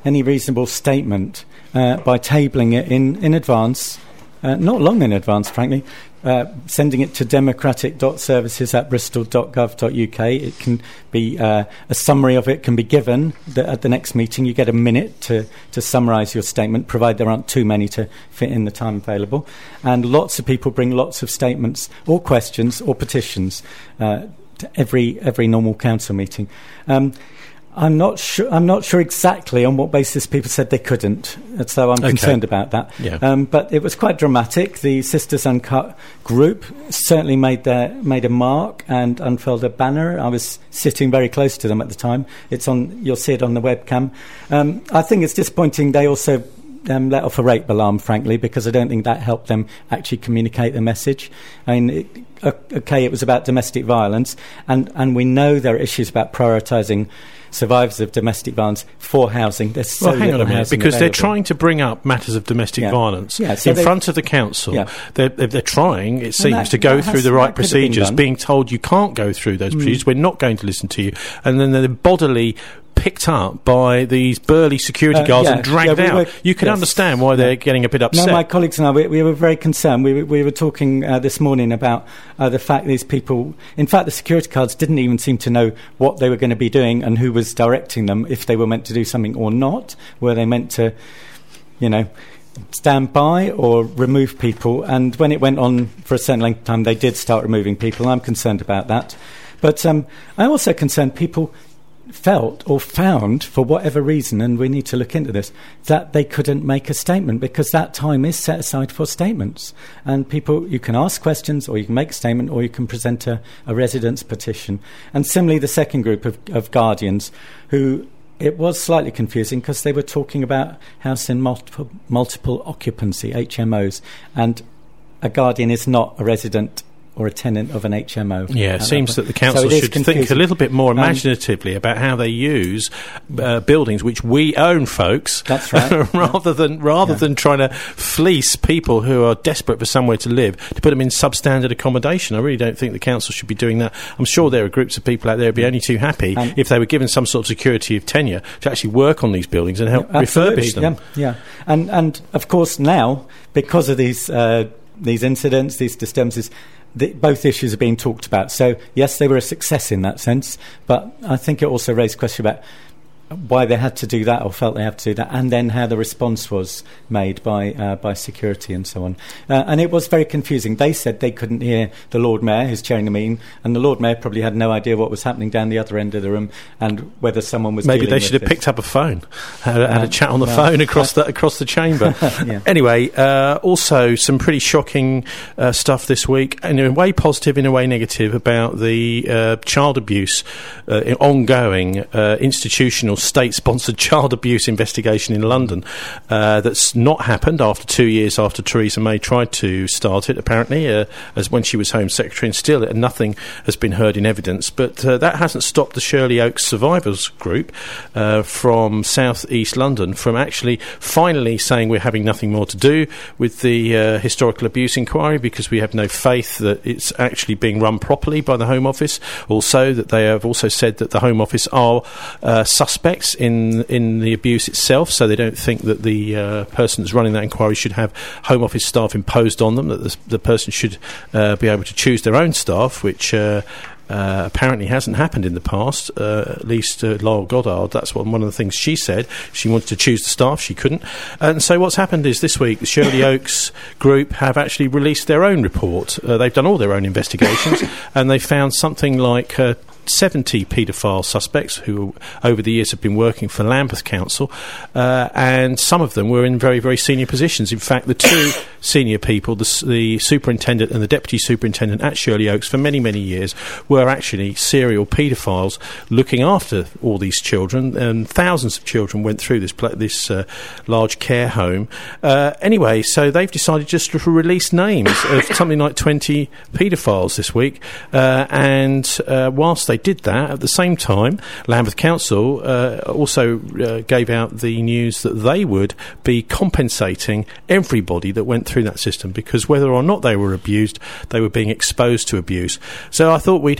any reasonable statement uh, by tabling it in, in advance, uh, not long in advance, frankly, uh, sending it to democratic.services at bristol.gov.uk. It can be, uh, a summary of it can be given the, at the next meeting. You get a minute to, to summarise your statement, provided there aren't too many to fit in the time available. And lots of people bring lots of statements or questions or petitions uh, to every, every normal council meeting. Um, I'm not sure. I'm not sure exactly on what basis people said they couldn't, so I'm okay. concerned about that. Yeah. Um, but it was quite dramatic. The Sisters Uncut group certainly made their made a mark and unfurled a banner. I was sitting very close to them at the time. It's on. You'll see it on the webcam. Um, I think it's disappointing. They also um, let off a rape alarm, frankly, because I don't think that helped them actually communicate the message. I mean. It, Okay, it was about domestic violence, and, and we know there are issues about prioritising survivors of domestic violence for housing. There's so well, hang on a minute, because available. they're trying to bring up matters of domestic yeah. violence yeah, so in front of the council. Yeah. They're, they're trying, it seems, that, to go has, through the right procedures, be being told you can't go through those mm. procedures, we're not going to listen to you, and then they're bodily picked up by these burly security guards uh, yeah, and dragged yeah, we out. Were, you can yes, understand why yeah. they're getting a bit upset. No, my colleagues and I, we, we were very concerned. We, we were talking uh, this morning about uh, the fact these people, in fact, the security guards didn't even seem to know what they were going to be doing and who was directing them, if they were meant to do something or not. Were they meant to, you know, stand by or remove people? And when it went on for a certain length of time, they did start removing people. I'm concerned about that. But um, I'm also concerned people felt or found, for whatever reason, and we need to look into this, that they couldn't make a statement, because that time is set aside for statements. And people, you can ask questions, or you can make a statement, or you can present a, a residence petition. And similarly, the second group of, of guardians, who it was slightly confusing because they were talking about house in multiple, multiple occupancy, H M Os, and a guardian is not a resident or a tenant of an H M O. Yeah, it seems that the council so should think a little bit more imaginatively um, about how they use uh, buildings which we own, folks. That's right. rather yeah. than rather yeah. than trying to fleece people who are desperate for somewhere to live to put them in substandard accommodation. I really don't think the council should be doing that. I'm sure there are groups of people out there who'd be only too happy um, if they were given some sort of security of tenure to actually work on these buildings and help yeah, refurbish them. Yeah, yeah. And and of course now, because of these uh, these incidents, these disturbances, The, both issues are being talked about. So, yes, they were a success in that sense, but I think it also raised a question about why they had to do that or felt they had to do that, and then how the response was made by uh, by security and so on. Uh, and it was very confusing. They said they couldn't hear the Lord Mayor, who's chairing the meeting, and the Lord Mayor probably had no idea what was happening down the other end of the room and whether someone was maybe dealing they should have this. picked up a phone, had, uh, had a chat on the well, phone across the across the chamber. yeah. Anyway, uh, also some pretty shocking uh, stuff this week, in a way positive, in a way negative, about the uh, child abuse, uh, ongoing uh, institutional state-sponsored child abuse investigation in London uh, that's not happened after two years after Theresa May tried to start it, apparently, uh, as when she was Home Secretary, and still nothing has been heard in evidence. But uh, that hasn't stopped the Shirley Oaks Survivors Group uh, from South East London from actually finally saying we're having nothing more to do with the uh, historical abuse inquiry, because we have no faith that it's actually being run properly by the Home Office. Also, that they have also said that the Home Office are uh, suspects in In, in the abuse itself, so they don't think that the uh, person that's running that inquiry should have Home Office staff imposed on them, that the, the person should uh, be able to choose their own staff, which uh, uh, apparently hasn't happened in the past, uh, at least uh, Laurel Goddard, that's what, one of the things she said. She wanted to choose the staff, she couldn't. And so what's happened is this week the Shirley Oaks group have actually released their own report. Uh, they've done all their own investigations and they found something like uh, seventy paedophile suspects who over the years have been working for Lambeth Council, uh, and some of them were in very, very senior positions. In fact, the two senior people, the, the superintendent and the deputy superintendent at Shirley Oaks for many, many years, were actually serial paedophiles looking after all these children, and thousands of children went through this pla- this uh, large care home. Uh, anyway, so they've decided just to release names of something like twenty paedophiles this week, uh, and uh, whilst they did that, at the same time, Lambeth Council uh, also uh, gave out the news that they would be compensating everybody that went through that system, because whether or not they were abused, they were being exposed to abuse. So I thought we'd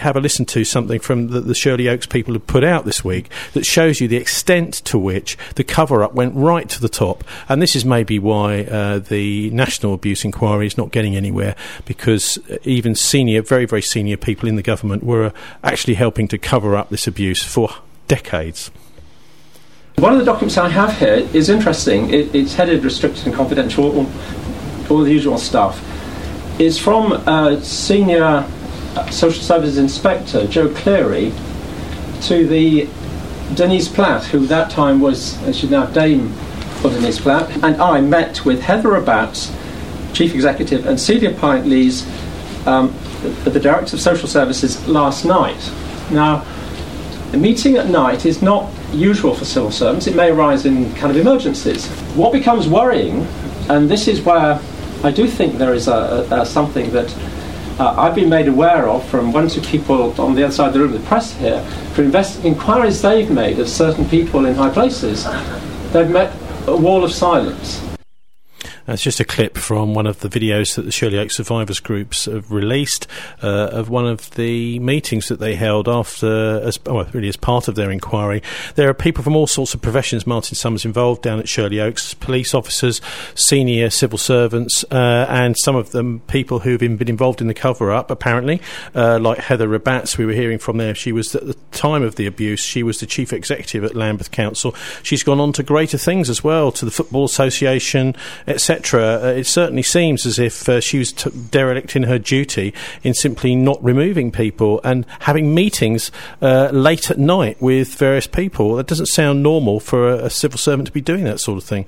have a listen to something from the, the Shirley Oaks people have put out this week that shows you the extent to which the cover-up went right to the top. And this is maybe why uh, the National Abuse Inquiry is not getting anywhere, because even senior, very, very senior people in the government were actually helping to cover up this abuse for decades. One of the documents I have here is interesting. It, it's headed restricted and confidential, all, all the usual stuff. It's from uh, senior uh, social services inspector Joe Cleary to the Denise Platt, who that time was, uh, she's now Dame for Denise Platt, and I met with Heather Rabatz, Chief Executive, and Celia Pint-Lees, um, the, the Director of Social Services, last night. Now, a meeting at night is not usual for civil servants. It may arise in kind of emergencies. What becomes worrying, and this is where I do think there is a, a, a something that uh, I've been made aware of from one or two people on the other side of the room, the press here, for invest- inquiries they've made of certain people in high places. They've met a wall of silence. That's just a clip from one of the videos that the Shirley Oaks Survivors Groups have released uh, of one of the meetings that they held after, as, well, really as part of their inquiry. There are people from all sorts of professions, Martin Summers, involved down at Shirley Oaks, police officers, senior civil servants, uh, and some of them people who've been involved in the cover-up, apparently, uh, like Heather Rabatz, we were hearing from there. She was, at the time of the abuse, she was the chief executive at Lambeth Council. She's gone on to greater things as well, to the Football Association, et cetera. Uh, it certainly seems as if uh, she was t- derelict in her duty in simply not removing people and having meetings uh, late at night with various people. That doesn't sound normal for a, a civil servant to be doing that sort of thing.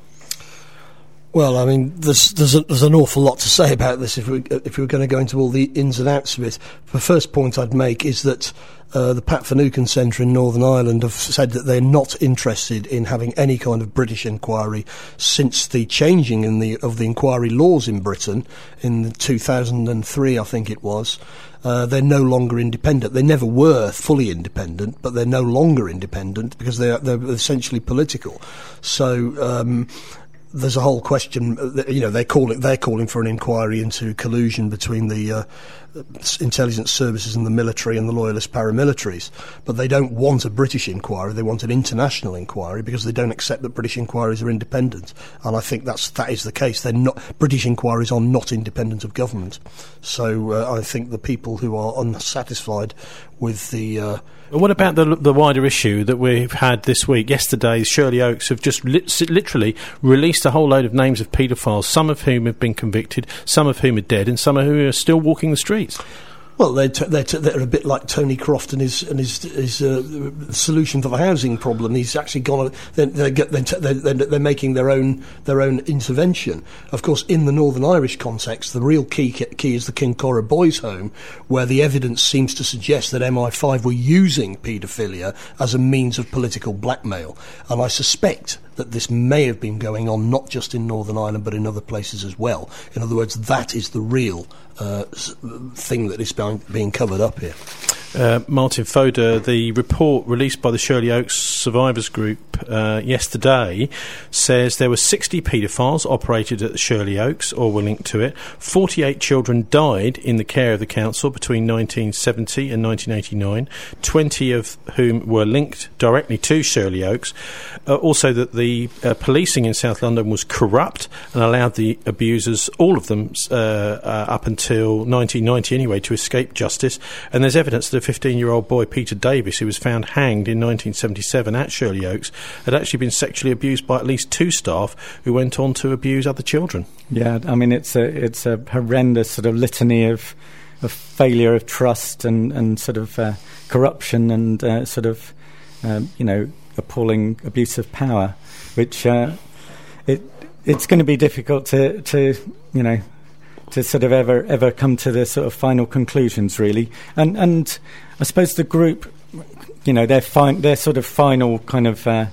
Well, I mean, there's there's, a, there's an awful lot to say about this if we if we were going to go into all the ins and outs of it. The first point I'd make is that uh, the Pat Finucane Centre in Northern Ireland have said that they're not interested in having any kind of British inquiry since the changing in the of the inquiry laws in Britain in two thousand three, I think it was. Uh, they're no longer independent. They never were fully independent, but they're no longer independent because they're they're essentially political. So. Um, There's a whole question, you know, they call it, they're calling for an inquiry into collusion between the uh, intelligence services and the military and the loyalist paramilitaries. But they don't want a British inquiry, they want an international inquiry because they don't accept that British inquiries are independent. And I think that's, that is the case. They're not, British inquiries are not independent of government. So uh, I think the people who are unsatisfied with the... Uh, What about the the wider issue that we've had this week? Yesterday, Shirley Oaks have just lit, literally released a whole load of names of paedophiles, some of whom have been convicted, some of whom are dead, and some of whom are still walking the streets. Well, they're, t- they're, t- they're a bit like Tony Croft and his and his, his uh, solution for the housing problem. He's actually gone. They're, they're, they're, they're, they're making their own their own intervention. Of course, in the Northern Irish context, the real key key is the Kincora Boys' Home, where the evidence seems to suggest that M I five were using paedophilia as a means of political blackmail, and I suspect that this may have been going on not just in Northern Ireland but in other places as well. In other words, that is the real uh, thing that is being, being covered up here. Uh, Martin Fodor, the report released by the Shirley Oaks Survivors Group uh, yesterday says there were sixty paedophiles operated at the Shirley Oaks or were linked to it. forty-eight children died in the care of the council between nineteen seventy and nineteen eighty-nine, twenty of whom were linked directly to Shirley Oaks. Uh, also that the uh, policing in South London was corrupt and allowed the abusers, all of them, uh, uh, up until nineteen ninety anyway, to escape justice. And there's evidence that a fifteen-year-old boy, Peter Davis, who was found hanged in nineteen seventy-seven at Shirley Oaks, had actually been sexually abused by at least two staff who went on to abuse other children. Yeah, I mean, it's a it's a horrendous sort of litany of, of failure of trust and, and sort of uh, corruption and uh, sort of, um, you know, appalling abuse of power, which uh, it it's going to be difficult to, to, you know, to sort of ever ever come to the sort of final conclusions, really. And and I suppose the group, you know, their fin- their sort of final kind of uh,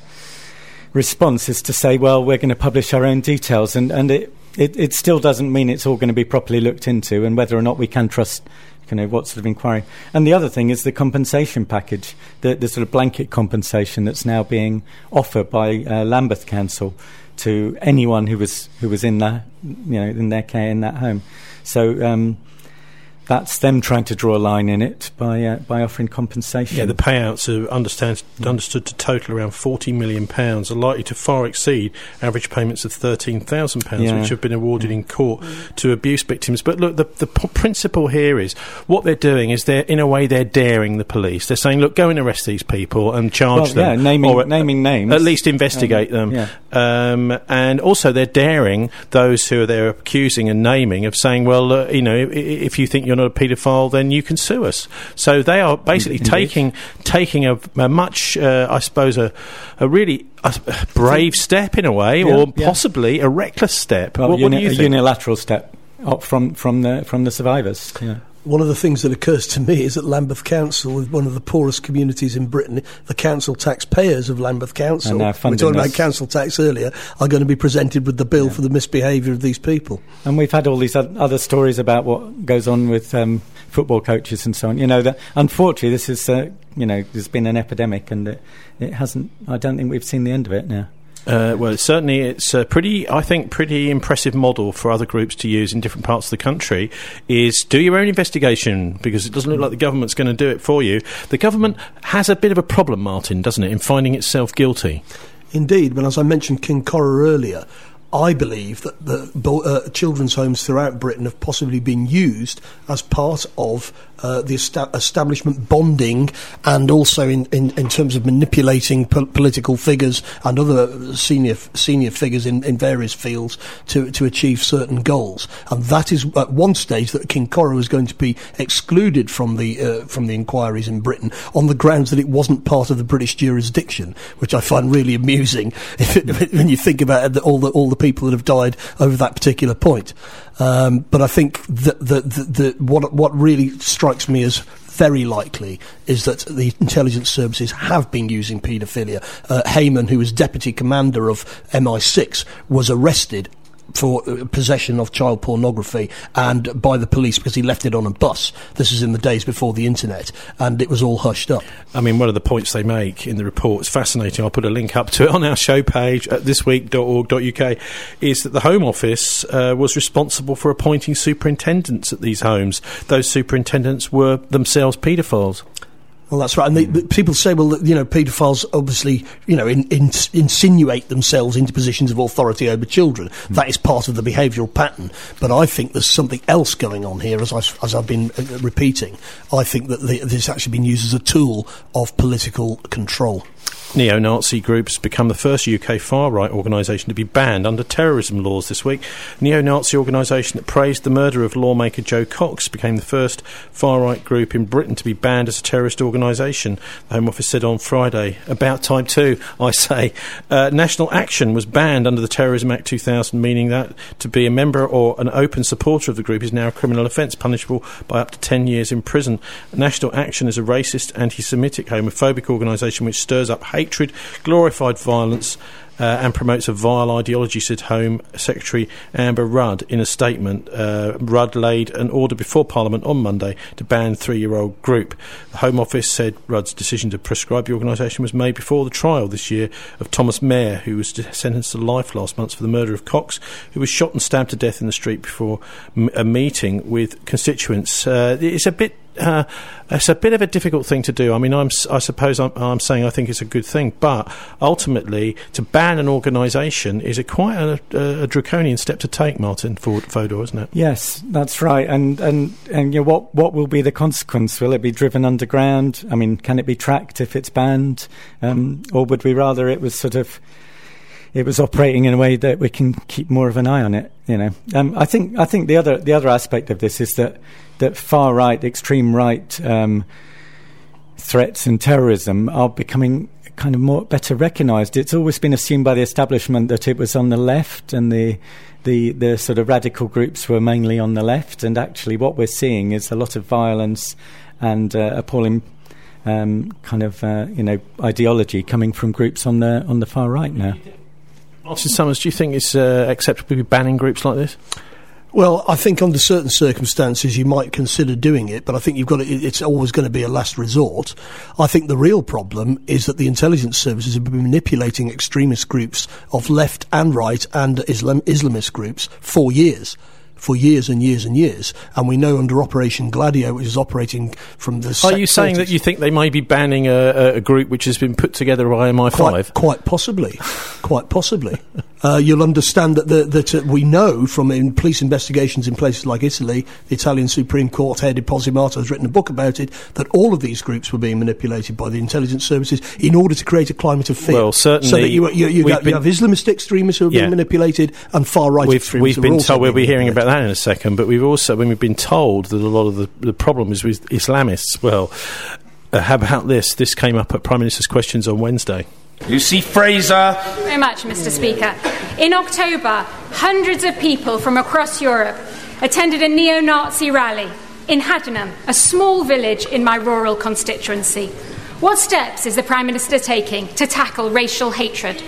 response is to say, well, we're going to publish our own details, and and it, it it still doesn't mean it's all going to be properly looked into, and whether or not we can trust, you know, what sort of inquiry. And the other thing is the compensation package, the, the sort of blanket compensation that's now being offered by uh, Lambeth Council to anyone who was who was in the, you know, in their care in that home. So um, that's them trying to draw a line in it by uh, by offering compensation. Yeah, the payouts are understand, understood to total around forty million pounds, are likely to far exceed average payments of thirteen thousand pounds, Yeah. which have been awarded in court to abuse victims. But look, the, the p- principle here is what they're doing is they're, in a way, they're daring the police. They're saying, look, go and arrest these people and charge Well, them. yeah, naming- or naming names. At least investigate Um, them. yeah. Um, and also they're daring those who they're accusing and naming of saying, well, uh, you know, if, if you think you're not a paedophile, then you can sue us. So they are basically Indeed. taking taking a, a much, uh, I suppose, a, a really a brave step in a way, Yeah, or yeah. possibly a reckless step. Well, what, what uni- do you a think? unilateral step up from from the from the survivors. Yeah. One of the things that occurs to me is that Lambeth Council, with one of the poorest communities in Britain, the council taxpayers of Lambeth Council, And they're we were funding talking about this. council tax earlier, are going to be presented with the bill Yeah. for the misbehaviour of these people. And we've had all these oth- other stories about what goes on with um, football coaches and so on. You know, that unfortunately, this is uh, you know, there's been an epidemic, and it, it hasn't. I don't think we've seen the end of it now. Uh, well, certainly it's a pretty, I think, pretty impressive model for other groups to use in different parts of the country is do your own investigation, because it doesn't look like the government's going to do it for you. The government has a bit of a problem, Martin, doesn't it, in finding itself guilty? Indeed, but as I mentioned King Corra earlier, I believe that the bo- uh, children's homes throughout Britain have possibly been used as part of uh, the esta- establishment bonding, and also in, in, in terms of manipulating po- political figures and other senior senior figures in, in various fields to, to achieve certain goals. And that is at one stage that King Corra was going to be excluded from the uh, from the inquiries in Britain on the grounds that it wasn't part of the British jurisdiction, which I find really amusing if it, when you think about it, the, all the all the people that have died over that particular point. Um, but I think that the, the, the, what what really strikes me as very likely is that the intelligence services have been using paedophilia. Uh, Heyman, who was deputy commander of M I six, was arrested for uh, possession of child pornography and by the police because he left it on a bus. This is in the days before the internet, and it was all hushed up. I mean, one of the points they make in the report is fascinating. I'll put a link up to it on our show page at this week dot org dot U K, is that the Home Office uh, was responsible for appointing superintendents at these homes. Those superintendents were themselves paedophiles. Well, that's right. And they, but people say, well, you know, paedophiles obviously, you know, in, in, insinuate themselves into positions of authority over children. Mm. That is part of the behavioural pattern. But I think there's something else going on here, as, I, as I've been uh, repeating. I think that the, this has actually been used as a tool of political control. Neo-Nazi groups become the first U K far-right organisation to be banned under terrorism laws this week. Neo-Nazi organisation that praised the murder of lawmaker Joe Cox became the first far-right group in Britain to be banned as a terrorist organisation, the Home Office said on Friday. About time too, I say. Uh, National Action was banned under the Terrorism Act two thousand, meaning that to be a member or an open supporter of the group is now a criminal offence, punishable by up to ten years in prison. National Action is a racist, anti-Semitic, homophobic organisation which stirs up hate hatred, glorified violence, uh, and promotes a vile ideology, said Home Secretary Amber Rudd in a statement. Uh, Rudd laid an order before Parliament on Monday to ban the three-year-old group. The Home Office said Rudd's decision to proscribe the organisation was made before the trial this year of Thomas Mayer, who was sentenced to life last month for the murder of Cox, who was shot and stabbed to death in the street before m- a meeting with constituents. Uh, it's a bit Uh, it's a bit of a difficult thing to do. I mean, I'm, I suppose I'm, I'm saying I think it's a good thing, but ultimately to ban an organisation is a quite a, a draconian step to take, Martin Fodor, isn't it? Yes, that's right. And and and you know, what what will be the consequence? Will it be driven underground? I mean, can it be tracked if it's banned, um, or would we rather it was sort of it was operating in a way that we can keep more of an eye on it? You know, um, I think I think the other the other aspect of this is that. that far right, extreme right um, threats and terrorism are becoming kind of more better recognised. It's always been assumed by the establishment that it was on the left, and the the the sort of radical groups were mainly on the left. And actually, what we're seeing is a lot of violence and uh, appalling um, kind of uh, you know ideology coming from groups on the on the far right now. Martin Summers, do you think it's uh, acceptable to be banning groups like this? Well, I think under certain circumstances you might consider doing it, but I think you've got to, it's always going to be a last resort. I think the real problem is that the intelligence services have been manipulating extremist groups of left and right and Islam, Islamist groups for years. for years and years and years, and we know under Operation Gladio, which is operating from the... Are you saying that you think they may be banning a, a group which has been put together by M I five? Quite, quite possibly. Quite possibly. Uh, you'll understand that the, that uh, we know from in police investigations in places like Italy, the Italian Supreme Court head Posimato has written a book about it, that all of these groups were being manipulated by the intelligence services in order to create a climate of fear. Well, certainly... So that you, you, you, got, been, you have Islamist extremists who are yeah. being manipulated and far-right we've, extremists We've been told, we'll be hearing manipulated. about that in a second, but we've also, when we've been told that a lot of the, the problem is with Islamists, well, uh, how about this? This came up at Prime Minister's Questions on Wednesday. Lucy Fraser. Thank you very much, Mister Speaker. In October, hundreds of people from across Europe attended a neo-Nazi rally in Haddenham, a small village in my rural constituency. What steps is the Prime Minister taking to tackle racial hatred?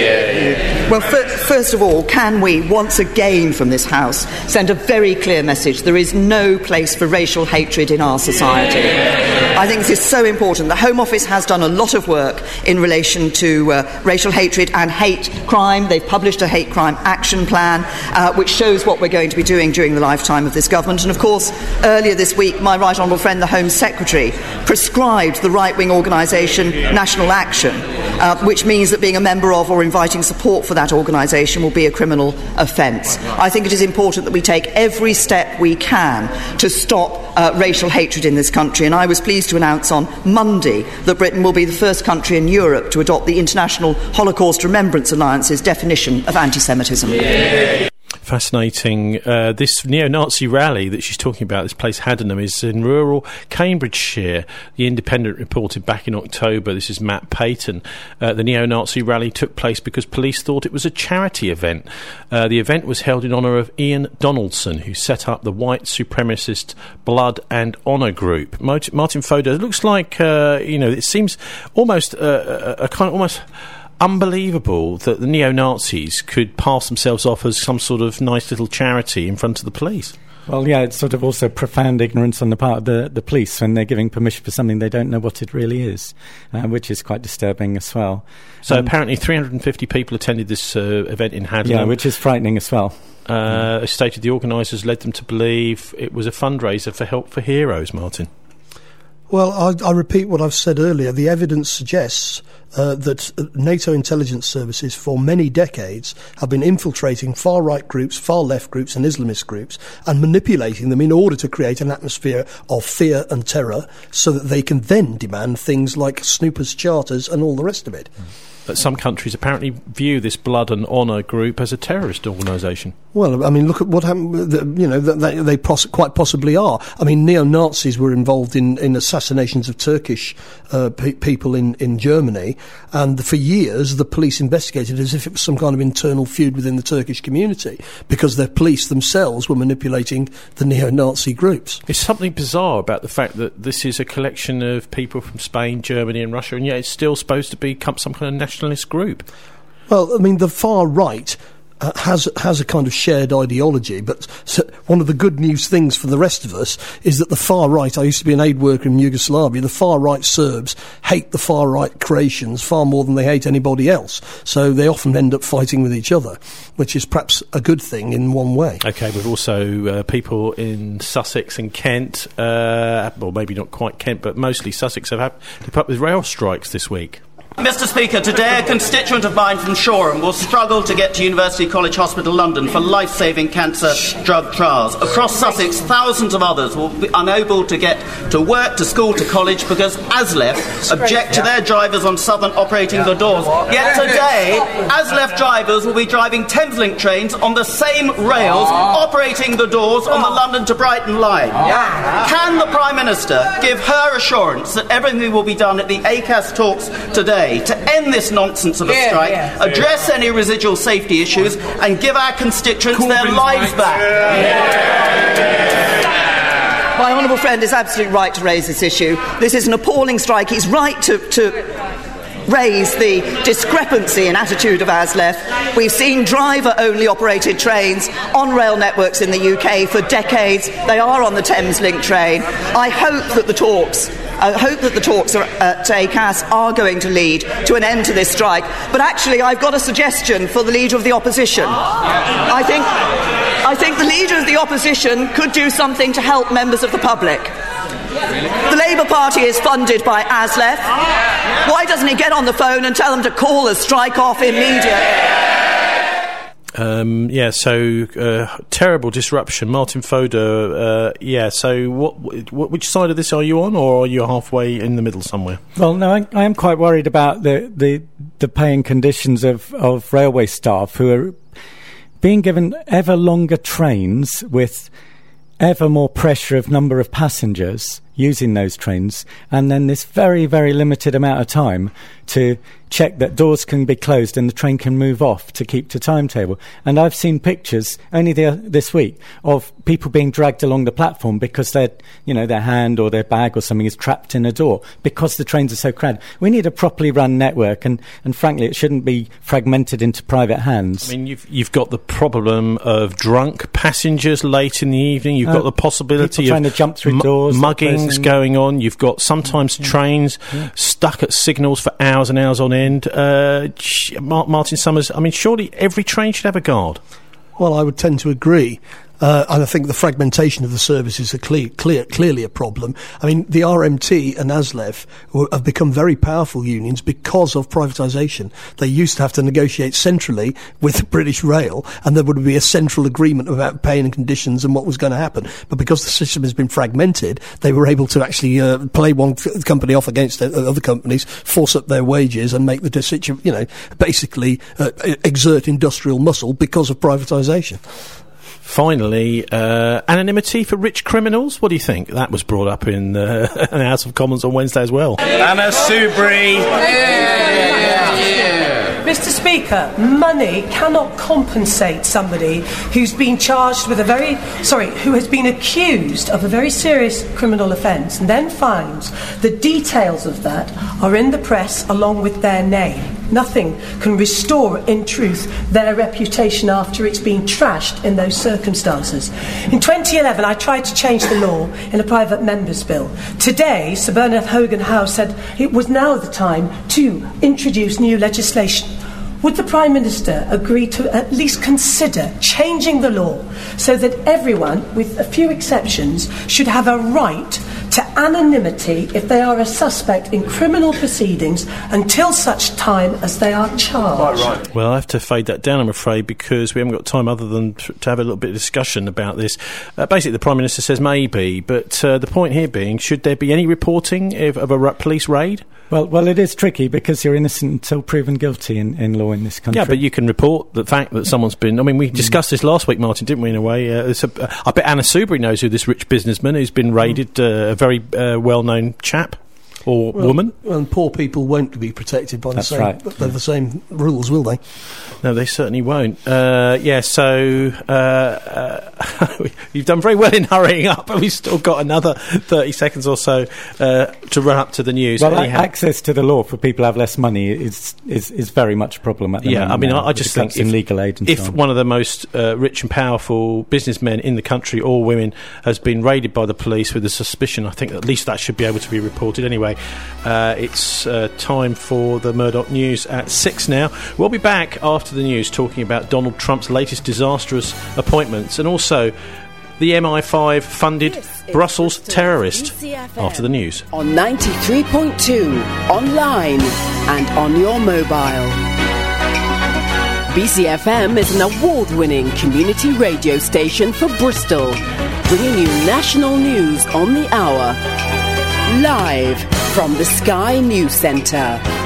Yeah. Well, f- first of all, can we, once again from this House, send a very clear message? There is no place for racial hatred in our society. Yeah. I think this is so important. The Home Office has done a lot of work in relation to uh, racial hatred and hate crime. They've published a hate crime action plan, uh, which shows what we're going to be doing during the lifetime of this government. And, of course, earlier this week, my right honourable friend, the Home Secretary, prescribed the right-wing organisation National Action, uh, which means that being a member of or inviting support for that organisation will be a criminal offence. I think it is important that we take every step we can to stop uh, racial hatred in this country, and I was pleased to announce on Monday that Britain will be the first country in Europe to adopt the International Holocaust Remembrance Alliance's definition of anti-Semitism. Yeah. Fascinating. Uh, this neo-Nazi rally that she's talking about, this place Haddenham, is in rural Cambridgeshire. The Independent reported back in October, this is Matt Payton, uh, the neo-Nazi rally took place because police thought it was a charity event. Uh, the event was held in honour of Ian Donaldson, who set up the white supremacist Blood and Honour group. Martin Fodor, it looks like, uh, you know, it seems almost uh, a, a kind of almost... unbelievable that the neo-Nazis could pass themselves off as some sort of nice little charity in front of the police. Well, yeah, it's sort of also profound ignorance on the part of the, the police when they're giving permission for something they don't know what it really is, uh, which is quite disturbing as well. So um, apparently three hundred fifty people attended this uh, event in Haddenham. Yeah, which is frightening as well. Uh, mm. Stated the organisers led them to believe it was a fundraiser for Help for Heroes, Martin. Well, I, I repeat what I've said earlier. The evidence suggests uh, that NATO intelligence services for many decades have been infiltrating far-right groups, far-left groups and Islamist groups and manipulating them in order to create an atmosphere of fear and terror so that they can then demand things like snoopers' charters and all the rest of it. Mm. But some countries apparently view this Blood and Honour group as a terrorist organisation. Well, I mean, look at what happened. You know, they, they poss- quite possibly are. I mean, neo-Nazis were involved in, in assassinations of Turkish uh, pe- people in, in Germany, and for years the police investigated as if it was some kind of internal feud within the Turkish community because their police themselves were manipulating the neo-Nazi groups. It's something bizarre about the fact that this is a collection of people from Spain, Germany and Russia, and yet it's still supposed to be some kind of nationalist group. Well, I mean, the far right uh, has has a kind of shared ideology, but so one of the good news things for the rest of us is that the far right, I used to be an aid worker in Yugoslavia, the far right Serbs hate the far right Croatians far more than they hate anybody else, so they often end up fighting with each other, which is perhaps a good thing in one way. OK, we've also uh, people in Sussex and Kent, uh, well, maybe not quite Kent, but mostly Sussex, have had to put up with rail strikes this week. Mister Speaker, today a constituent of mine from Shoreham will struggle to get to University College Hospital London for life-saving cancer drug trials. Across Sussex, thousands of others will be unable to get to work, to school, to college because ASLEF object to their drivers on Southern operating the doors. Yet today, ASLEF drivers will be driving Thameslink trains on the same rails operating the doors on the London to Brighton line. Can the Prime Minister give her assurance that everything will be done at the A C A S talks today to end this nonsense of a yeah, strike, yeah. address any residual safety issues and give our constituents Corbyn's their lives right. back? Yeah. My honourable friend is absolutely right to raise this issue. This is an appalling strike. He's right to, to raise the discrepancy in attitude of ASLEF. We've seen driver-only operated trains on rail networks in the U K for decades. They are on the Thameslink train. I hope that the talks I hope that the talks are, at A C A S are going to lead to an end to this strike. But actually, I've got a suggestion for the Leader of the Opposition. I think, I I think the Leader of the Opposition could do something to help members of the public. The Labour Party is funded by ASLEF. Why doesn't he get on the phone and tell them to call a strike off immediately? Um, yeah, so uh, terrible disruption. Martin Fodor, uh, yeah, so what, what, which side of this are you on, or are you halfway in the middle somewhere? Well, no, I, I am quite worried about the, the, the pay and conditions of, of railway staff who are being given ever longer trains with ever more pressure of number of passengers using those trains, and then this very, very limited amount of time to check that doors can be closed and the train can move off to keep to timetable. And I've seen pictures only the, this week of people being dragged along the platform because their, you know, their hand or their bag or something is trapped in a door because the trains are so crowded. We need a properly run network, and, and frankly, it shouldn't be fragmented into private hands. I mean, you've you've got the problem of drunk passengers late in the evening. You've uh, got the possibility of trying to jump through m- doors, muggings going on. You've got sometimes yeah. trains yeah. stuck at signals for hours and hours on end. Uh, Martin Summers, I mean, surely every train should have a guard. Well, I would tend to agree. Uh, and I think the fragmentation of the service is a clear, clear, clearly a problem. I mean, the R M T and ASLEF were, have become very powerful unions because of privatisation. They used to have to negotiate centrally with British Rail, and there would be a central agreement about pay and conditions and what was going to happen. But because the system has been fragmented, they were able to actually uh, play one f- company off against other companies, force up their wages, and make the decision, you know, basically uh, exert industrial muscle because of privatisation. Finally, uh, anonymity for rich criminals. What do you think? That was brought up in uh, the House of Commons on Wednesday as well. Anna Soubry. Yeah, yeah, yeah. Mister Speaker, money cannot compensate somebody who's been charged with a very, sorry, who has been accused of a very serious criminal offence and then finds the details of that are in the press along with their name. Nothing can restore, in truth, their reputation after it's been trashed in those circumstances. In twenty eleven, I tried to change the law in a private member's bill. Today, Sir Bernard Hogan-Howe said it was now the time to introduce new legislation. Would the Prime Minister agree to at least consider changing the law so that everyone, with a few exceptions, should have a right to anonymity if they are a suspect in criminal proceedings until such time as they are charged? Quite right. Well, I have to fade that down, I'm afraid, because we haven't got time other than to have a little bit of discussion about this. Uh, basically, the Prime Minister says maybe, but uh, the point here being, should there be any reporting of, of a r- police raid? Well, well, it is tricky because you're innocent until proven guilty in, in law in this country. Yeah, but you can report the fact that someone's been... I mean, we discussed mm. this last week, Martin, didn't we, in a way? Uh, it's a, uh, I bet Anna Soubry knows who this rich businessman who's been raided, uh, a very uh, well-known chap or well, woman. And poor people won't be protected by That's the same, right. the, the same rules, will they? No, they certainly won't. Uh, yeah, so uh, uh, you've done very well in hurrying up, but we've still got another thirty seconds or so uh, to run up to the news. Well, a- access to the law for people who have less money is is, is very much a problem at the yeah, moment. I mean, now, I, I just think in if, legal aid and if so on. one of the most uh, rich and powerful businessmen in the country, or women, has been raided by the police with a suspicion, I think at least that should be able to be reported. Anyway, uh, it's uh, time for the Murdoch News at six now. We'll be back after the news talking about Donald Trump's latest disastrous appointments and also the M I five funded Brussels terrorist after the news. On ninety-three point two, online and on your mobile. B C F M is an award-winning community radio station for Bristol, bringing you national news on the hour. Live from the Sky News Centre.